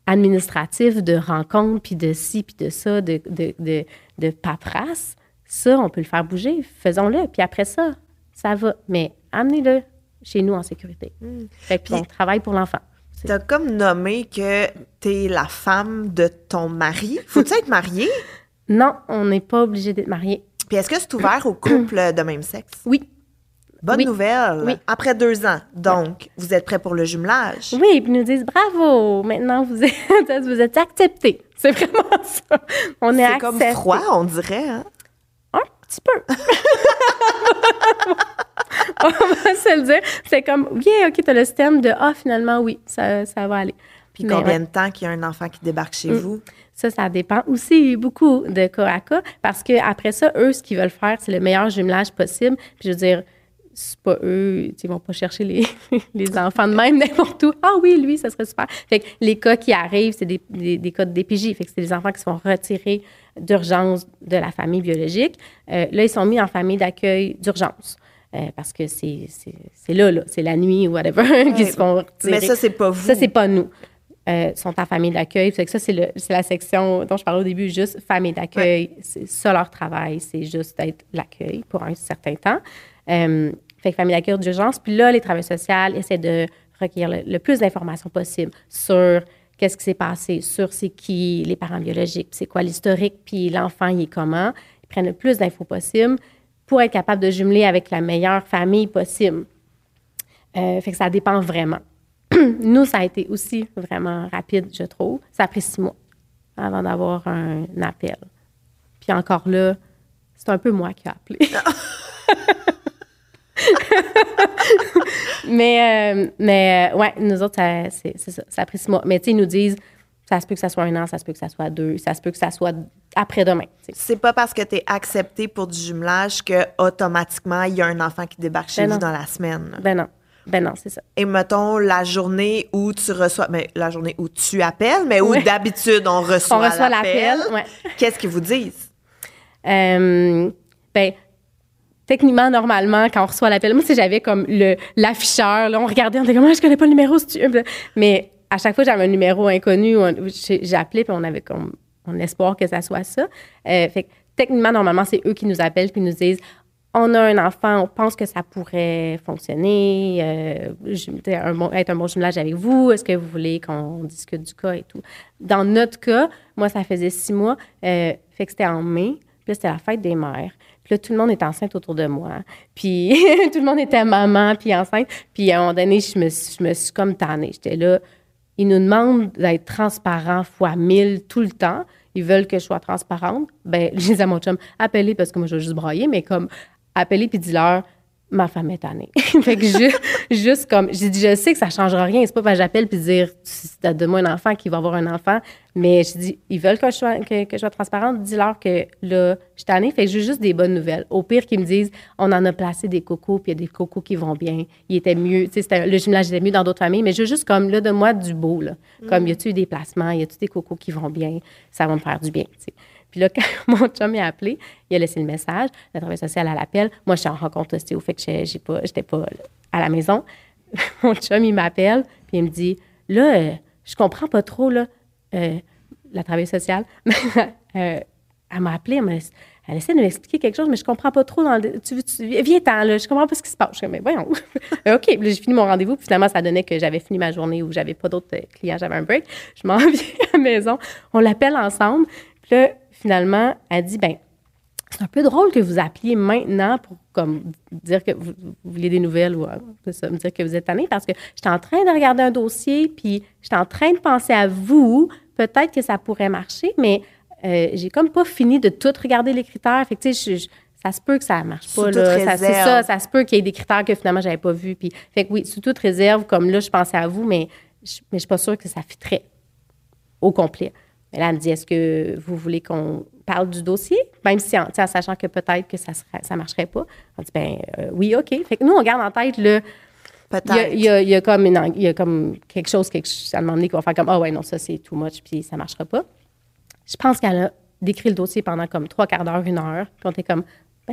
administratif de rencontres, puis de ci, puis de ça, de paperasse, ça, on peut le faire bouger. Faisons-le. Puis après ça, ça va. Mais amenez-le chez nous en sécurité. Fait que on travaille pour l'enfant. Tu as comme nommé que tu es la femme de ton mari. Faut-tu être marié? Non, on n'est pas obligé d'être marié. Puis est-ce que c'est ouvert aux couples de même sexe? Oui. Bonne nouvelle. Oui. Après 2 ans, donc, vous êtes prêts pour le jumelage? Oui, puis ils nous disent bravo, maintenant vous êtes acceptés. C'est vraiment ça. On est acceptés. C'est comme froid, on dirait, hein? Un petit peu. On va se le dire. C'est comme, oui, OK, t'as le système de finalement, oui, ça va aller. Puis combien de temps qu'il y a un enfant qui débarque chez vous? Ça dépend aussi beaucoup de cas à cas, parce qu'après ça, eux, ce qu'ils veulent faire, c'est le meilleur jumelage possible. Puis je veux dire, c'est pas eux, ils vont pas chercher les enfants de même n'importe où. Ah oui, lui, ça serait super. Fait que les cas qui arrivent, c'est des cas de DPJ. Fait que c'est des enfants qui sont retirés d'urgence de la famille biologique. Là, ils sont mis en famille d'accueil d'urgence. Parce que c'est là, c'est la nuit ou whatever, qui se font retirer. Mais ça, c'est pas vous. Ça, c'est pas nous. Sont en famille d'accueil. C'est que ça, c'est la section dont je parlais au début, juste famille d'accueil. C'est ça leur travail, c'est juste d'être l'accueil pour un certain temps. Fait que famille d'accueil d'urgence. Puis là, les travailleurs sociaux essaient de recueillir le plus d'informations possible sur qu'est-ce qui s'est passé, sur c'est qui les parents biologiques, c'est quoi l'historique, puis l'enfant, il est comment. Ils prennent le plus d'infos possible pour être capable de jumeler avec la meilleure famille possible. Fait que ça dépend vraiment. Nous, ça a été aussi vraiment rapide, je trouve. Ça a pris 6 mois avant d'avoir un appel. Puis encore là, c'est un peu moi qui ai appelé. mais ouais, nous autres, c'est ça. Ça a pris 6 mois. Mais tu sais, ils nous disent, ça se peut que ça soit 1 an, ça se peut que ça soit 2, ça se peut que ça soit après-demain. T'sais. C'est pas parce que tu es accepté pour du jumelage que automatiquement il y a un enfant qui débarque chez vous dans la semaine. Ben non, c'est ça. Et mettons la journée où tu reçois, la journée où tu appelles, mais où d'habitude on reçoit l'appel. Ouais. Qu'est-ce qu'ils vous disent? Ben, techniquement, normalement, quand on reçoit l'appel, moi, j'avais comme l'afficheur, là, on regardait, on était comme, je connais pas le numéro, mais à chaque fois, j'avais un numéro inconnu, j'appelais, puis on avait comme un espoir que ça soit ça. Fait que, techniquement, normalement, c'est eux qui nous appellent, puis nous disent, on a un enfant, on pense que ça pourrait fonctionner, être un bon jumelage avec vous, est-ce que vous voulez qu'on discute du cas et tout. Dans notre cas, moi, ça faisait 6 mois, fait que c'était en mai, puis là, c'était la fête des mères. Puis là, tout le monde était enceinte autour de moi. Puis tout le monde était maman, puis enceinte. Puis à un moment donné, je me suis comme tannée. J'étais là, ils nous demandent d'être transparents fois 1000 tout le temps. Ils veulent que je sois transparente. Bien, je disais à mon chum, appelez, parce que moi, je vais juste brailler, mais comme, appelez puis dis-leur, ma femme est tannée. Fait que juste comme, j'ai dit, je sais que ça ne changera rien. C'est pas parce que j'appelle puis dire, donne-moi un enfant qui va avoir un enfant. Mais je dis, ils veulent que je sois transparente. Dis-leur que là, je suis tannée. Fait que j'ai juste des bonnes nouvelles. Au pire, qu'ils me disent, on en a placé des cocos puis il y a des cocos qui vont bien. Il était mieux. Tu sais, le jumelage était mieux dans d'autres familles. Mais je veux juste comme, là, donne-moi du beau, là. Comme, y a-tu eu des placements? Y a-tu des cocos qui vont bien? Ça va me faire du bien, tu sais. Puis là, quand mon chum m'a appelé, il a laissé le message. La travailleuse sociale, elle l'appelle. Moi, je suis en rencontre ostéo, fait que j'étais pas à la maison. Mon chum, il m'appelle, puis il me dit, là, je comprends pas trop, là, la travailleuse sociale. Elle m'a appelé, elle essaie de m'expliquer quelque chose, mais je comprends pas trop. Viens-t'en, là, je comprends pas ce qui se passe. Je suis comme, mais voyons. OK, puis là, j'ai fini mon rendez-vous, puis finalement, ça donnait que j'avais fini ma journée où j'avais pas d'autres clients, j'avais un break. Je m'en viens à la maison, on l'appelle ensemble, puis là, finalement, elle dit, ben c'est un peu drôle que vous appeliez maintenant pour comme dire que vous vouliez des nouvelles ou ça, me dire que vous êtes tannée parce que j'étais en train de regarder un dossier puis j'étais en train de penser à vous. Peut-être que ça pourrait marcher, mais j'ai comme pas fini de tout regarder les critères. Fait que, tu sais, ça se peut que ça marche pas. Là. Ça se peut qu'il y ait des critères que finalement, j'avais pas vus. Puis, fait que oui, sous toute réserve, comme là, je pensais à vous, mais je suis pas sûre que ça fitterait au complet. Mais là, elle me dit, est-ce que vous voulez qu'on parle du dossier? Même si, en sachant que peut-être que ça marcherait pas. On dit, oui, OK. Fait que nous, on garde en tête, là, peut-être. Il y a comme quelque chose à un moment donné qu'on va faire comme, ouais, non, ça, c'est too much, puis ça marchera pas. Je pense qu'elle a décrit le dossier pendant comme 3/4 d'heure, 1 heure. Puis on était comme,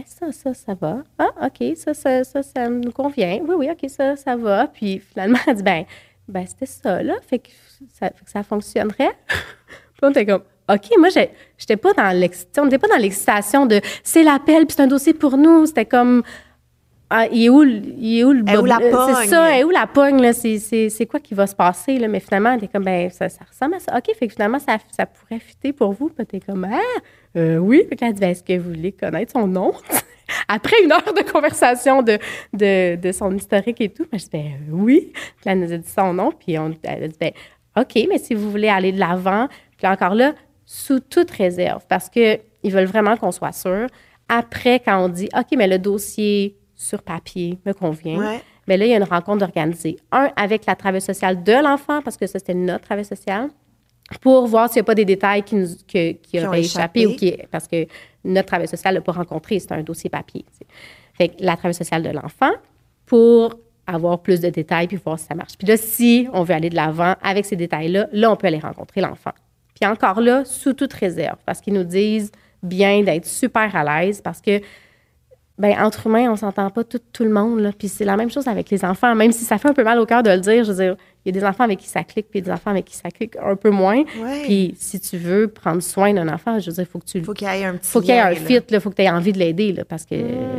ça va. Ah, OK, ça nous convient. Oui, OK, ça va. Puis finalement, elle dit, ben c'était ça, là. Fait que ça fonctionnerait. Puis on était comme, OK, moi, j'étais pas dans on n'était pas dans l'excitation de c'est l'appel, puis c'est un dossier pour nous. C'était comme, il est où la pogne? C'est ça, où la pogne, là? C'est quoi qui va se passer, là? Mais finalement, t'es comme, ben, ça ressemble à ça. OK, fait que finalement, ça pourrait fitter pour vous. Puis t'es comme, oui. Puis elle dit, ben, est-ce que vous voulez connaître son nom? Après une heure de conversation de son historique et tout, ben, je dis, ben, oui. Puis elle nous a dit son nom, puis elle a dit, ben, OK, mais si vous voulez aller de l'avant, puis encore là, sous toute réserve, parce qu'ils veulent vraiment qu'on soit sûr. Après, quand on dit, OK, mais le dossier sur papier me convient, mais là, il y a une rencontre organisée. Avec la travailleuse sociale de l'enfant, parce que ça, c'était notre travailleuse sociale, pour voir s'il n'y a pas des détails qui auraient échappé ou parce que notre travailleuse sociale ne l'a pas rencontré, c'est un dossier papier. T'sais. Fait que la travailleuse sociale de l'enfant, pour avoir plus de détails puis voir si ça marche. Puis là, si on veut aller de l'avant avec ces détails-là, là, on peut aller rencontrer l'enfant. Puis encore là, sous toute réserve, parce qu'ils nous disent bien d'être super à l'aise, parce que, bien, entre humains, on s'entend pas tout le monde, là. Puis c'est la même chose avec les enfants, même si ça fait un peu mal au cœur de le dire. Je veux dire, il y a des enfants avec qui ça clique, puis des enfants avec qui ça clique un peu moins. Ouais. Puis si tu veux prendre soin d'un enfant, je veux dire, il faut qu'il y ait un petit fit, il faut que tu aies envie de l'aider, là, parce que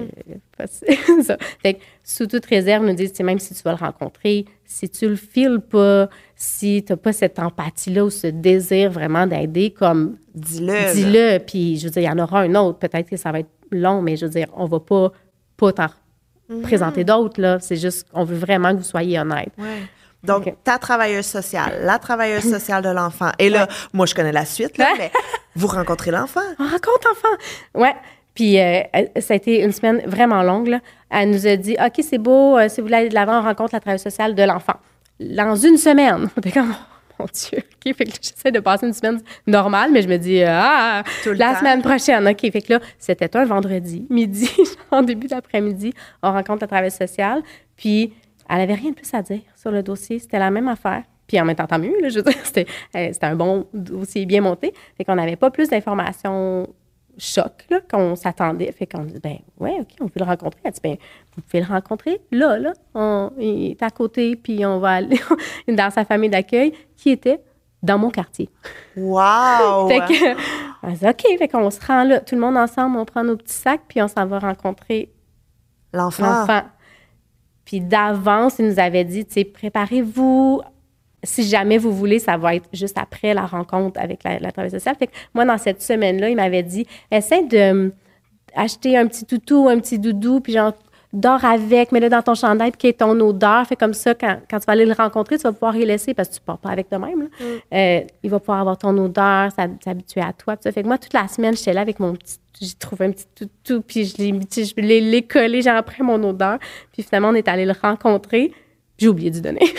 c'est ça. Fait que, sous toute réserve, nous disent, même si tu vas le rencontrer, si tu le files pas, si tu n'as pas cette empathie-là ou ce désir vraiment d'aider, comme dis-le, puis je veux dire, il y en aura un autre. Peut-être que ça va être long, mais je veux dire, on va pas t'en présenter d'autres, là. C'est juste qu'on veut vraiment que vous soyez honnête. Ouais. Donc, ta travailleuse sociale, la travailleuse sociale de l'enfant. Et là, moi, je connais la suite, là, mais vous rencontrez l'enfant. On rencontre l'enfant. Ouais. Puis, ça a été une semaine vraiment longue, là. Elle nous a dit, OK, c'est beau, si vous voulez aller de l'avant, on rencontre la travailleuse sociale de l'enfant. Dans une semaine. On était comme, mon Dieu. OK, fait que j'essaie de passer une semaine normale, mais je me dis, la semaine prochaine. OK, fait que là, c'était un vendredi, midi, en début d'après-midi, on rencontre la travailleuse sociale. Puis, elle n'avait rien de plus à dire sur le dossier. C'était la même affaire. Puis en même temps, tant mieux, là, je veux dire, c'était un bon dossier bien monté. Fait qu'on n'avait pas plus d'informations choc là, qu'on s'attendait. Fait qu'on dit, ben ouais, OK, on veut le rencontrer. Elle dit, ben vous pouvez le rencontrer là. Il est à côté, puis on va aller dans sa famille d'accueil qui était dans mon quartier. Wow! Fait que, on dit, OK, fait qu'on se rend là, tout le monde ensemble, on prend nos petits sacs, puis on s'en va rencontrer l'enfant. Puis d'avance, il nous avait dit, tu sais, préparez-vous. Si jamais vous voulez, ça va être juste après la rencontre avec la travailleuse sociale. Fait que moi, dans cette semaine-là, il m'avait dit, essaie d'acheter un petit toutou, un petit doudou, puis genre, dors avec, mets-le dans ton chandail, puis qu'il y ait ton odeur. Fait comme ça, quand tu vas aller le rencontrer, tu vas pouvoir y laisser, parce que tu ne pars pas avec de même. Là. Il va pouvoir avoir ton odeur, s'habituer à toi. Fait que moi, toute la semaine, j'étais là avec mon petit, j'ai trouvé un petit toutou, puis je l'ai collé, genre après mon odeur. Puis finalement, on est allé le rencontrer. J'ai oublié d'y donner.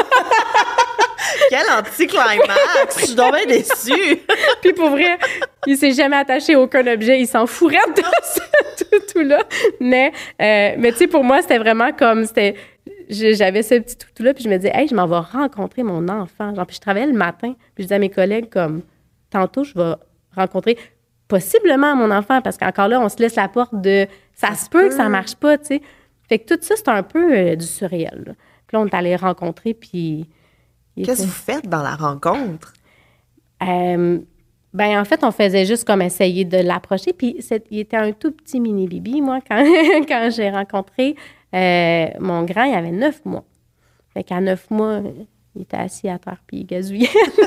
Quel anticlimax! Je suis donc bien déçue. Puis pour vrai, il s'est jamais attaché à aucun objet. Il s'en fourrait de ce toutou-là. Mais tu sais, pour moi, c'était vraiment comme... J'avais ce petit toutou-là, puis je me disais, hey, je m'en vais rencontrer mon enfant. Genre, puis je travaillais le matin, puis je disais à mes collègues, comme, tantôt, je vais rencontrer possiblement mon enfant, parce qu'encore là, on se laisse la porte de... Ça se peut que ça marche pas, tu sais. Fait que tout ça, c'est un peu du surréel, là. Puis là, on est allé rencontrer, puis... Qu'est-ce que vous faites dans la rencontre? Ben en fait, on faisait juste comme essayer de l'approcher. Puis il était un tout petit mini-bibi, moi, quand j'ai rencontré mon grand, il avait 9 mois. Fait qu'à 9 mois, il était assis à terre, puis il gazouillait.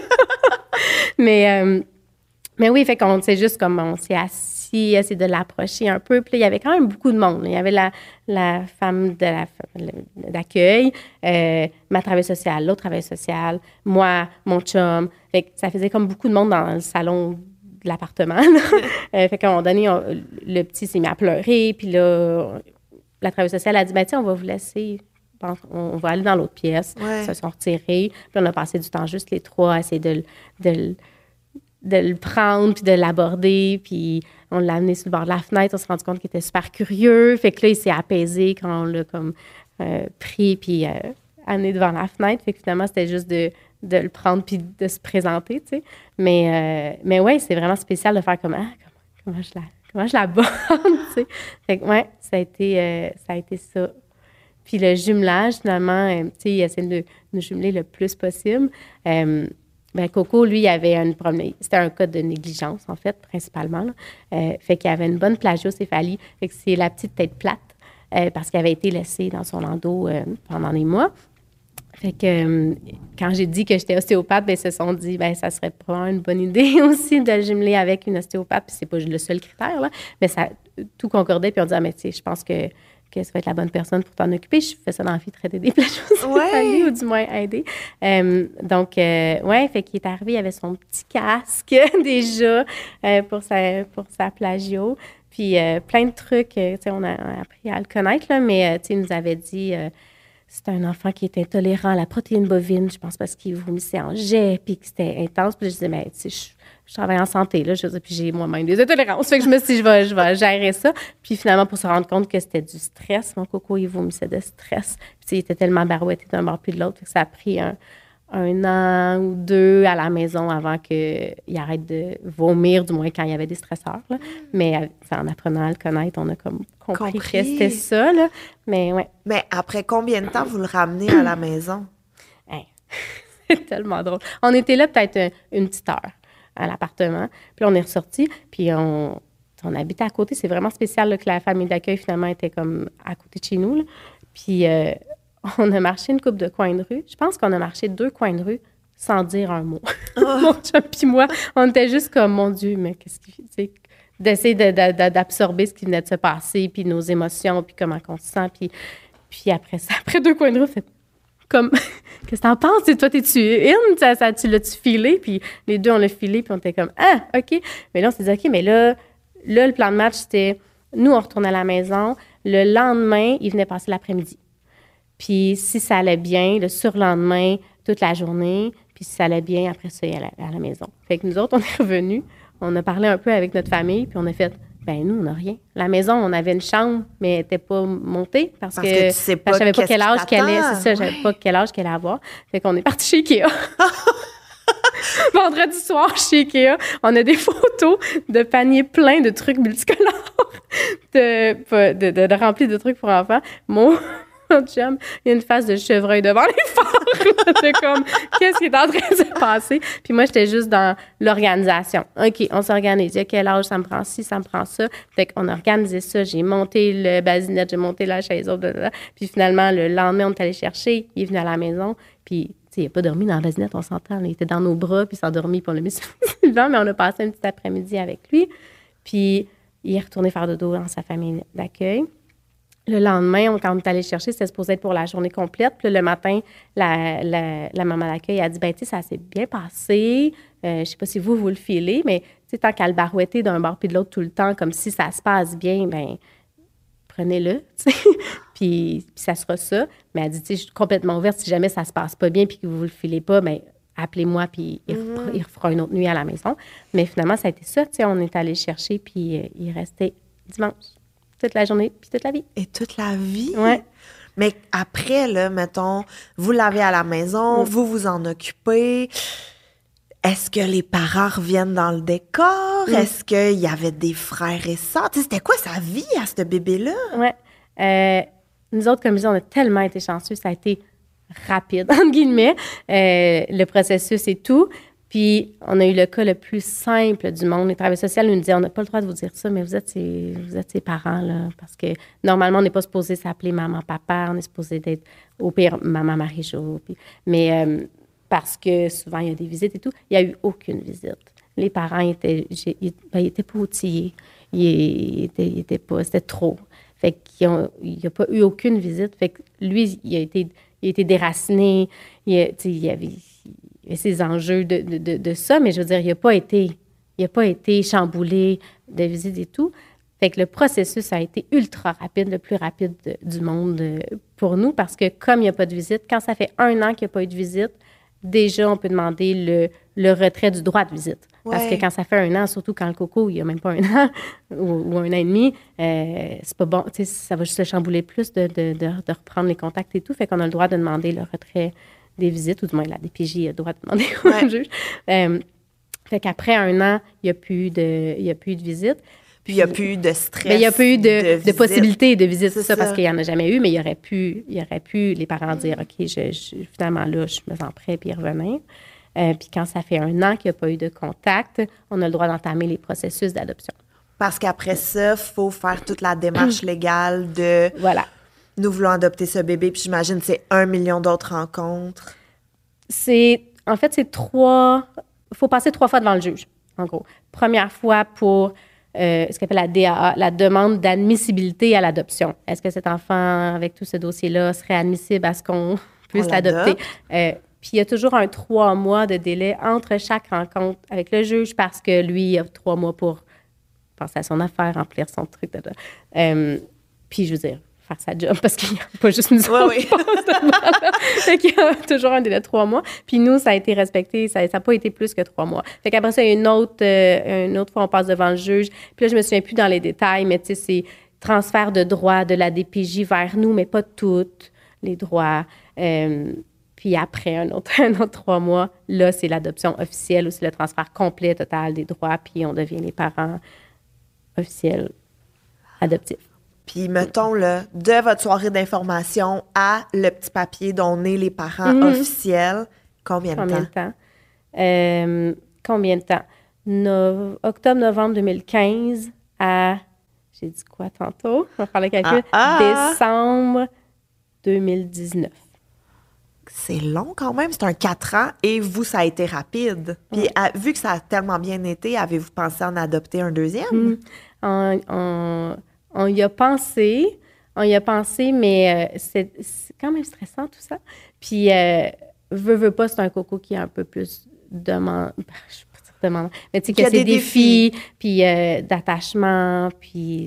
Mais oui, fait qu'on s'est juste comme on s'est assis, essayé de l'approcher un peu. Puis là, il y avait quand même beaucoup de monde. Il y avait la femme d'accueil, ma travailleuse sociale, l'autre travailleuse sociale, moi, mon chum. Fait que ça faisait comme beaucoup de monde dans le salon de l'appartement. Fait qu'à un moment donné, le petit s'est mis à pleurer. Puis là, la travailleuse sociale a dit, ben tiens, on va vous laisser. On va aller dans l'autre pièce. Ils se sont retirés. Puis on a passé du temps juste les trois à essayer de le prendre, puis de l'aborder, puis on l'a amené sur le bord de la fenêtre, on s'est rendu compte qu'il était super curieux, fait que là, il s'est apaisé quand on l'a comme pris, puis amené devant la fenêtre, fait que finalement, c'était juste de le prendre, puis de se présenter, tu sais. Mais ouais, c'est vraiment spécial de faire comme, comment je la borde, tu sais. Fait que ouais, ça a été ça. Puis le jumelage, finalement, tu sais, il essaie nous jumeler le plus possible. Coco, lui, il avait c'était un cas de négligence, en fait, principalement. Fait qu'il avait une bonne plagiocéphalie. Fait que c'est la petite tête plate parce qu'il avait été laissé dans son landau pendant des mois. Fait que quand j'ai dit que j'étais ostéopathe, ils se sont dit ça serait probablement une bonne idée aussi de le jumeler avec une ostéopathe. Puis c'est pas le seul critère, là, mais ça tout concordait. Puis on dit mais tu sais, je pense que ça va être la bonne personne pour t'en occuper. Je fais ça dans la vie, traiter des plagiocéphalie ou du moins aider. Fait qu'il est arrivé, il avait son petit casque déjà pour sa plagio. Puis plein de trucs, on a appris à le connaître, là, mais il nous avait dit... c'était un enfant qui était intolérant à la protéine bovine, je pense, parce qu'il vomissait en jet, puis que c'était intense. Puis je disais, mais tu sais, je travaille en santé, là, puis j'ai moi-même des intolérances. Fait que je me suis dit, je vais gérer ça. Puis finalement, pour se rendre compte que c'était du stress, mon coco, il vomissait de stress. Puis il était tellement barouetté d'un bord puis de l'autre. Fait que ça a pris un an ou 2 à la maison avant qu'il arrête de vomir, du moins quand il y avait des stresseurs. Là. Mais en apprenant à le connaître, on a comme compris que c'était ça. Là. Mais ouais. Mais après combien de temps vous le ramenez à la maison? C'est tellement drôle. On était là peut-être une petite heure à l'appartement. Puis on est ressorti, puis on habitait à côté. C'est vraiment spécial là, que la famille d'accueil, finalement, était comme à côté de chez nous. Là. Puis... on a marché une couple de coins de rue. Je pense qu'on a marché 2 coins de rue sans dire un mot. Oh. Mon chum puis moi, on était juste comme, mon Dieu, mais qu'est-ce qu'il fait? D'essayer d'absorber ce qui venait de se passer, puis nos émotions, puis comment on se sent. Puis après ça, après 2 coins de rue, on fait comme, qu'est-ce que t'en penses? Toi, t'es-tu in? Tu l'as-tu filé? Puis les deux, on l'a filé, puis on était comme, ah, OK. Mais là, on s'est dit, OK, mais là, le plan de match, c'était, nous, on retournait à la maison. Le lendemain, il venait passer l'après-midi. Puis si ça allait bien, le surlendemain, toute la journée, puis si ça allait bien, après ça, il allait à la maison. Fait que nous autres, on est revenus, on a parlé un peu avec notre famille, puis on a fait, nous, on n'a rien. La maison, on avait une chambre, mais elle n'était pas montée parce que tu sais pas je savais pas quel âge qu'elle est. C'est ça, j'avais pas quel âge qu'elle allait avoir. Fait qu'on est parti chez Ikea. Vendredi soir, chez Ikea, on a des photos de paniers pleins de trucs multicolores, de remplis de trucs pour enfants. Mon chum, il y a une face de chevreuil devant les phares. C'est comme, qu'est-ce qui est en train de se passer? Puis moi, j'étais juste dans l'organisation. OK, on s'organise. À quel âge ça me prend ci, ça me prend ça? Fait qu'on a organisé ça. J'ai monté le basinette, j'ai monté la chaise. Puis finalement, le lendemain, on est allé chercher. Il est venu à la maison. Puis, tu sais, il n'a pas dormi dans la basinette, on s'entend. Il était dans nos bras, puis il s'est endormi, puis on l'a mis sur le divan. Mais on a passé un petit après-midi avec lui. Puis, il est retourné faire dodo dans sa famille d'accueil. Le lendemain, quand on est allé chercher, c'était supposé être pour la journée complète. Puis le matin, la maman d'accueil a dit, tu sais, ça s'est bien passé. Je sais pas si vous le filez, mais tu sais, tant qu'à le barouetter d'un bord puis de l'autre tout le temps, comme si ça se passe bien, prenez-le, tu sais. puis ça sera ça. Mais elle dit, tu sais, je suis complètement ouverte. Si jamais ça se passe pas bien puis que vous le filez pas, appelez-moi puis il refera une autre nuit à la maison. Mais finalement, ça a été ça. Tu sais, on est allé chercher puis il restait dimanche. Toute la journée, puis toute la vie. Et toute la vie? Oui. Mais après, là, mettons, vous l'avez à la maison, vous vous en occupez. Est-ce que les parents reviennent dans le décor? Est-ce qu'il y avait des frères et sœurs? Tu sais, c'était quoi sa vie à ce bébé-là? Oui. Nous autres, comme je dis, on a tellement été chanceux. Ça a été rapide, entre guillemets. Le processus et tout. Puis, on a eu le cas le plus simple du monde. Les travailleurs sociaux nous disaient, on n'a pas le droit de vous dire ça, mais vous êtes ses parents, là. Parce que, normalement, on n'est pas supposé s'appeler maman, papa. On est supposé d'être, au pire, maman, Marie-Jo. Mais parce que souvent, il y a des visites et tout, il n'y a eu aucune visite. Les parents étaient pas outillés. Ils étaient pas, c'était trop. Fait qu'il n'y a pas eu aucune visite. Fait que lui, il a été déraciné. Il y avait ses enjeux de ça, mais je veux dire, il n'a pas été chamboulé de visite et tout. Fait que le processus a été ultra rapide, le plus rapide du monde pour nous, parce que comme il n'y a pas de visite, quand ça fait 1 an qu'il n'y a pas eu de visite, déjà, on peut demander le retrait du droit de visite. Ouais. Parce que quand ça fait 1 an, surtout quand le coco, il n'y a même pas 1 an ou 1 an et demi, c'est pas bon. Tu sais, ça va juste se chambouler plus de reprendre les contacts et tout. Fait qu'on a le droit de demander le retrait des visites, ou du moins la DPJ a le droit de demander au juge. Fait qu'après 1 an, il n'y a plus de visite. Puis il n'y a plus eu de stress. Mais il n'y a plus eu de possibilité de visite, C'est ça, parce ça. qu'il n'y en a jamais eu, mais il aurait pu les parents dire, OK, finalement, là, je me sens prêt, puis y revenir. Puis quand ça fait 1 an qu'il n'y a pas eu de contact, on a le droit d'entamer les processus d'adoption. Parce qu'après ça, il faut faire toute la démarche légale de Voilà. nous voulons adopter ce bébé. Puis j'imagine que c'est 1 million d'autres rencontres. En fait, c'est 3... Il faut passer 3 fois devant le juge, en gros. Première fois pour ce qu'on appelle la DAA, la demande d'admissibilité à l'adoption. Est-ce que cet enfant, avec tout ce dossier-là, serait admissible à ce qu'on puisse l'adopter? Puis il y a toujours un 3 mois de délai entre chaque rencontre avec le juge parce que lui, il a 3 mois pour penser à son affaire, remplir son truc. Puis, je veux dire, faire sa job parce qu'il n'y a pas juste nous autres qui passent devant, là. Fait qu'il y a toujours un délai de 3 mois. Puis nous, ça a été respecté. Ça n'a pas été plus que 3 mois. Fait qu'après ça, il y a une autre fois, on passe devant le juge. Puis là, je me souviens plus dans les détails, mais tu sais, c'est transfert de droits de la DPJ vers nous, mais pas toutes les droits. Puis après, un autre 3 mois, là, c'est l'adoption officielle ou c'est le transfert complet, total des droits, puis on devient les parents officiels adoptifs. Puis, mettons, là, de votre soirée d'information à le petit papier dont on est les parents officiels, combien de temps? Combien de temps? Octobre-novembre 2015 à... J'ai dit quoi tantôt? On va faire le calcul. Décembre 2019. C'est long quand même, c'est un 4 ans et vous, ça a été rapide. Puis vu que ça a tellement bien été, avez-vous pensé en adopter un deuxième? On y a pensé, mais c'est quand même stressant tout ça. Puis, veut pas, c'est un coco qui est un peu plus demandant, mais tu sais, que c'est des défis, puis d'attachement, puis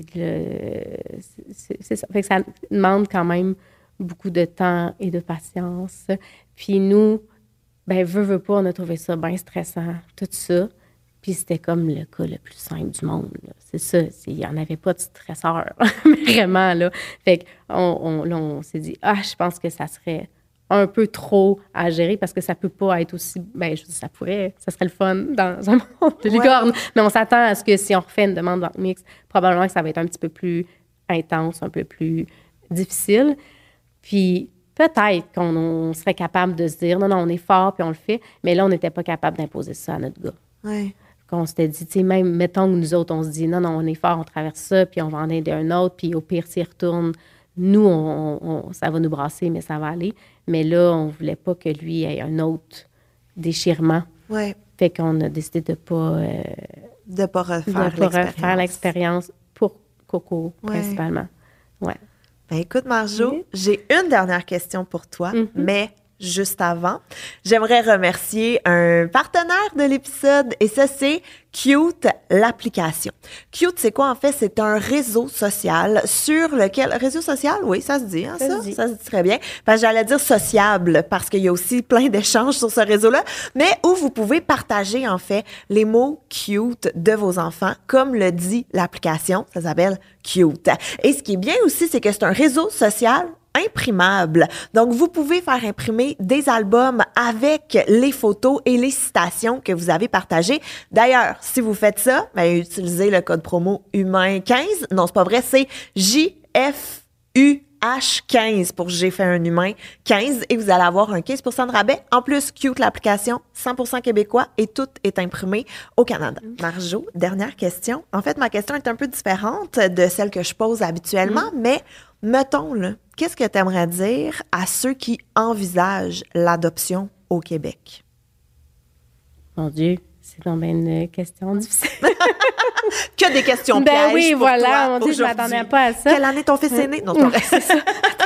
c'est ça. Fait que ça demande quand même beaucoup de temps et de patience. Puis nous, veut pas, on a trouvé ça bien stressant, tout ça. Puis c'était comme le cas le plus simple du monde, là. C'est ça, il n'y en avait pas de stresseur, vraiment, là. Fait qu'on s'est dit, je pense que ça serait un peu trop à gérer parce que ça peut pas être aussi... je dis, ça serait le fun dans un monde de licorne. Mais on s'attend à ce que si on refait une demande banque mixte, probablement que ça va être un petit peu plus intense, un peu plus difficile. Puis peut-être qu'on serait capable de se dire, non, on est fort, puis on le fait. Mais là, on n'était pas capable d'imposer ça à notre gars. Oui. Qu'on s'était dit, tu sais, même, mettons que nous autres, on se dit, non, on est fort, on traverse ça, puis on va en aider un autre, puis au pire, s'il retourne, nous, ça va nous brasser, mais ça va aller. Mais là, on voulait pas que lui ait un autre déchirement. Oui. Fait qu'on a décidé de pas refaire l'expérience pour Coco, principalement. Ouais. Écoute, Marjo, j'ai une dernière question pour toi, mais juste avant, j'aimerais remercier un partenaire de l'épisode et ça, c'est Cute, l'application. Cute, c'est quoi en fait? C'est un réseau social sur lequel... Réseau social? Oui, ça se dit, hein, ça? Ça se dit très bien. Parce que j'allais dire sociable parce qu'il y a aussi plein d'échanges sur ce réseau-là, mais où vous pouvez partager en fait les mots cute de vos enfants, comme le dit l'application. Ça s'appelle Cute. Et ce qui est bien aussi, c'est que c'est un réseau social imprimable. Donc, vous pouvez faire imprimer des albums avec les photos et les citations que vous avez partagées. D'ailleurs, si vous faites ça, utilisez le code promo humain15. Non, c'est pas vrai, c'est JFUH15 pour J'ai fait un humain 15 et vous allez avoir un 15% de rabais. En plus, Cute, l'application, 100% québécois et tout est imprimé au Canada. Marjo, dernière question. En fait, ma question est un peu différente de celle que je pose habituellement, mais mettons, là, qu'est-ce que tu aimerais dire à ceux qui envisagent l'adoption au Québec? Mon Dieu, c'est donc bien une question difficile. Que des questions pièges oui, pour voilà, toi mon Dieu, je ne m'attendais pas à ça. Quelle année ton fils est né? Non, c'est ça.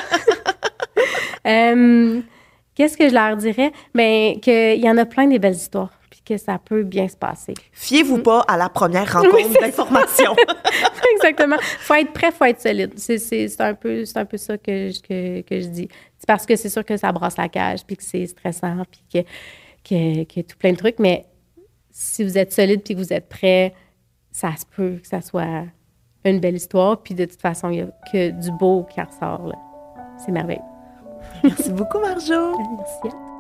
Qu'est-ce que je leur dirais? Qu'il y en a plein des belles histoires, puis que ça peut bien se passer. Fiez-vous pas à la première rencontre d'information. Exactement. Faut être prêt, faut être solide. C'est un peu ça que je dis. C'est parce que c'est sûr que ça brasse la cage, puis que c'est stressant, puis qu'il y a tout plein de trucs, mais si vous êtes solide puis que vous êtes prêt, ça se peut que ça soit une belle histoire, puis de toute façon, il n'y a que du beau qui en ressort, là. C'est merveilleux. Merci beaucoup, Marjo. Merci à toi.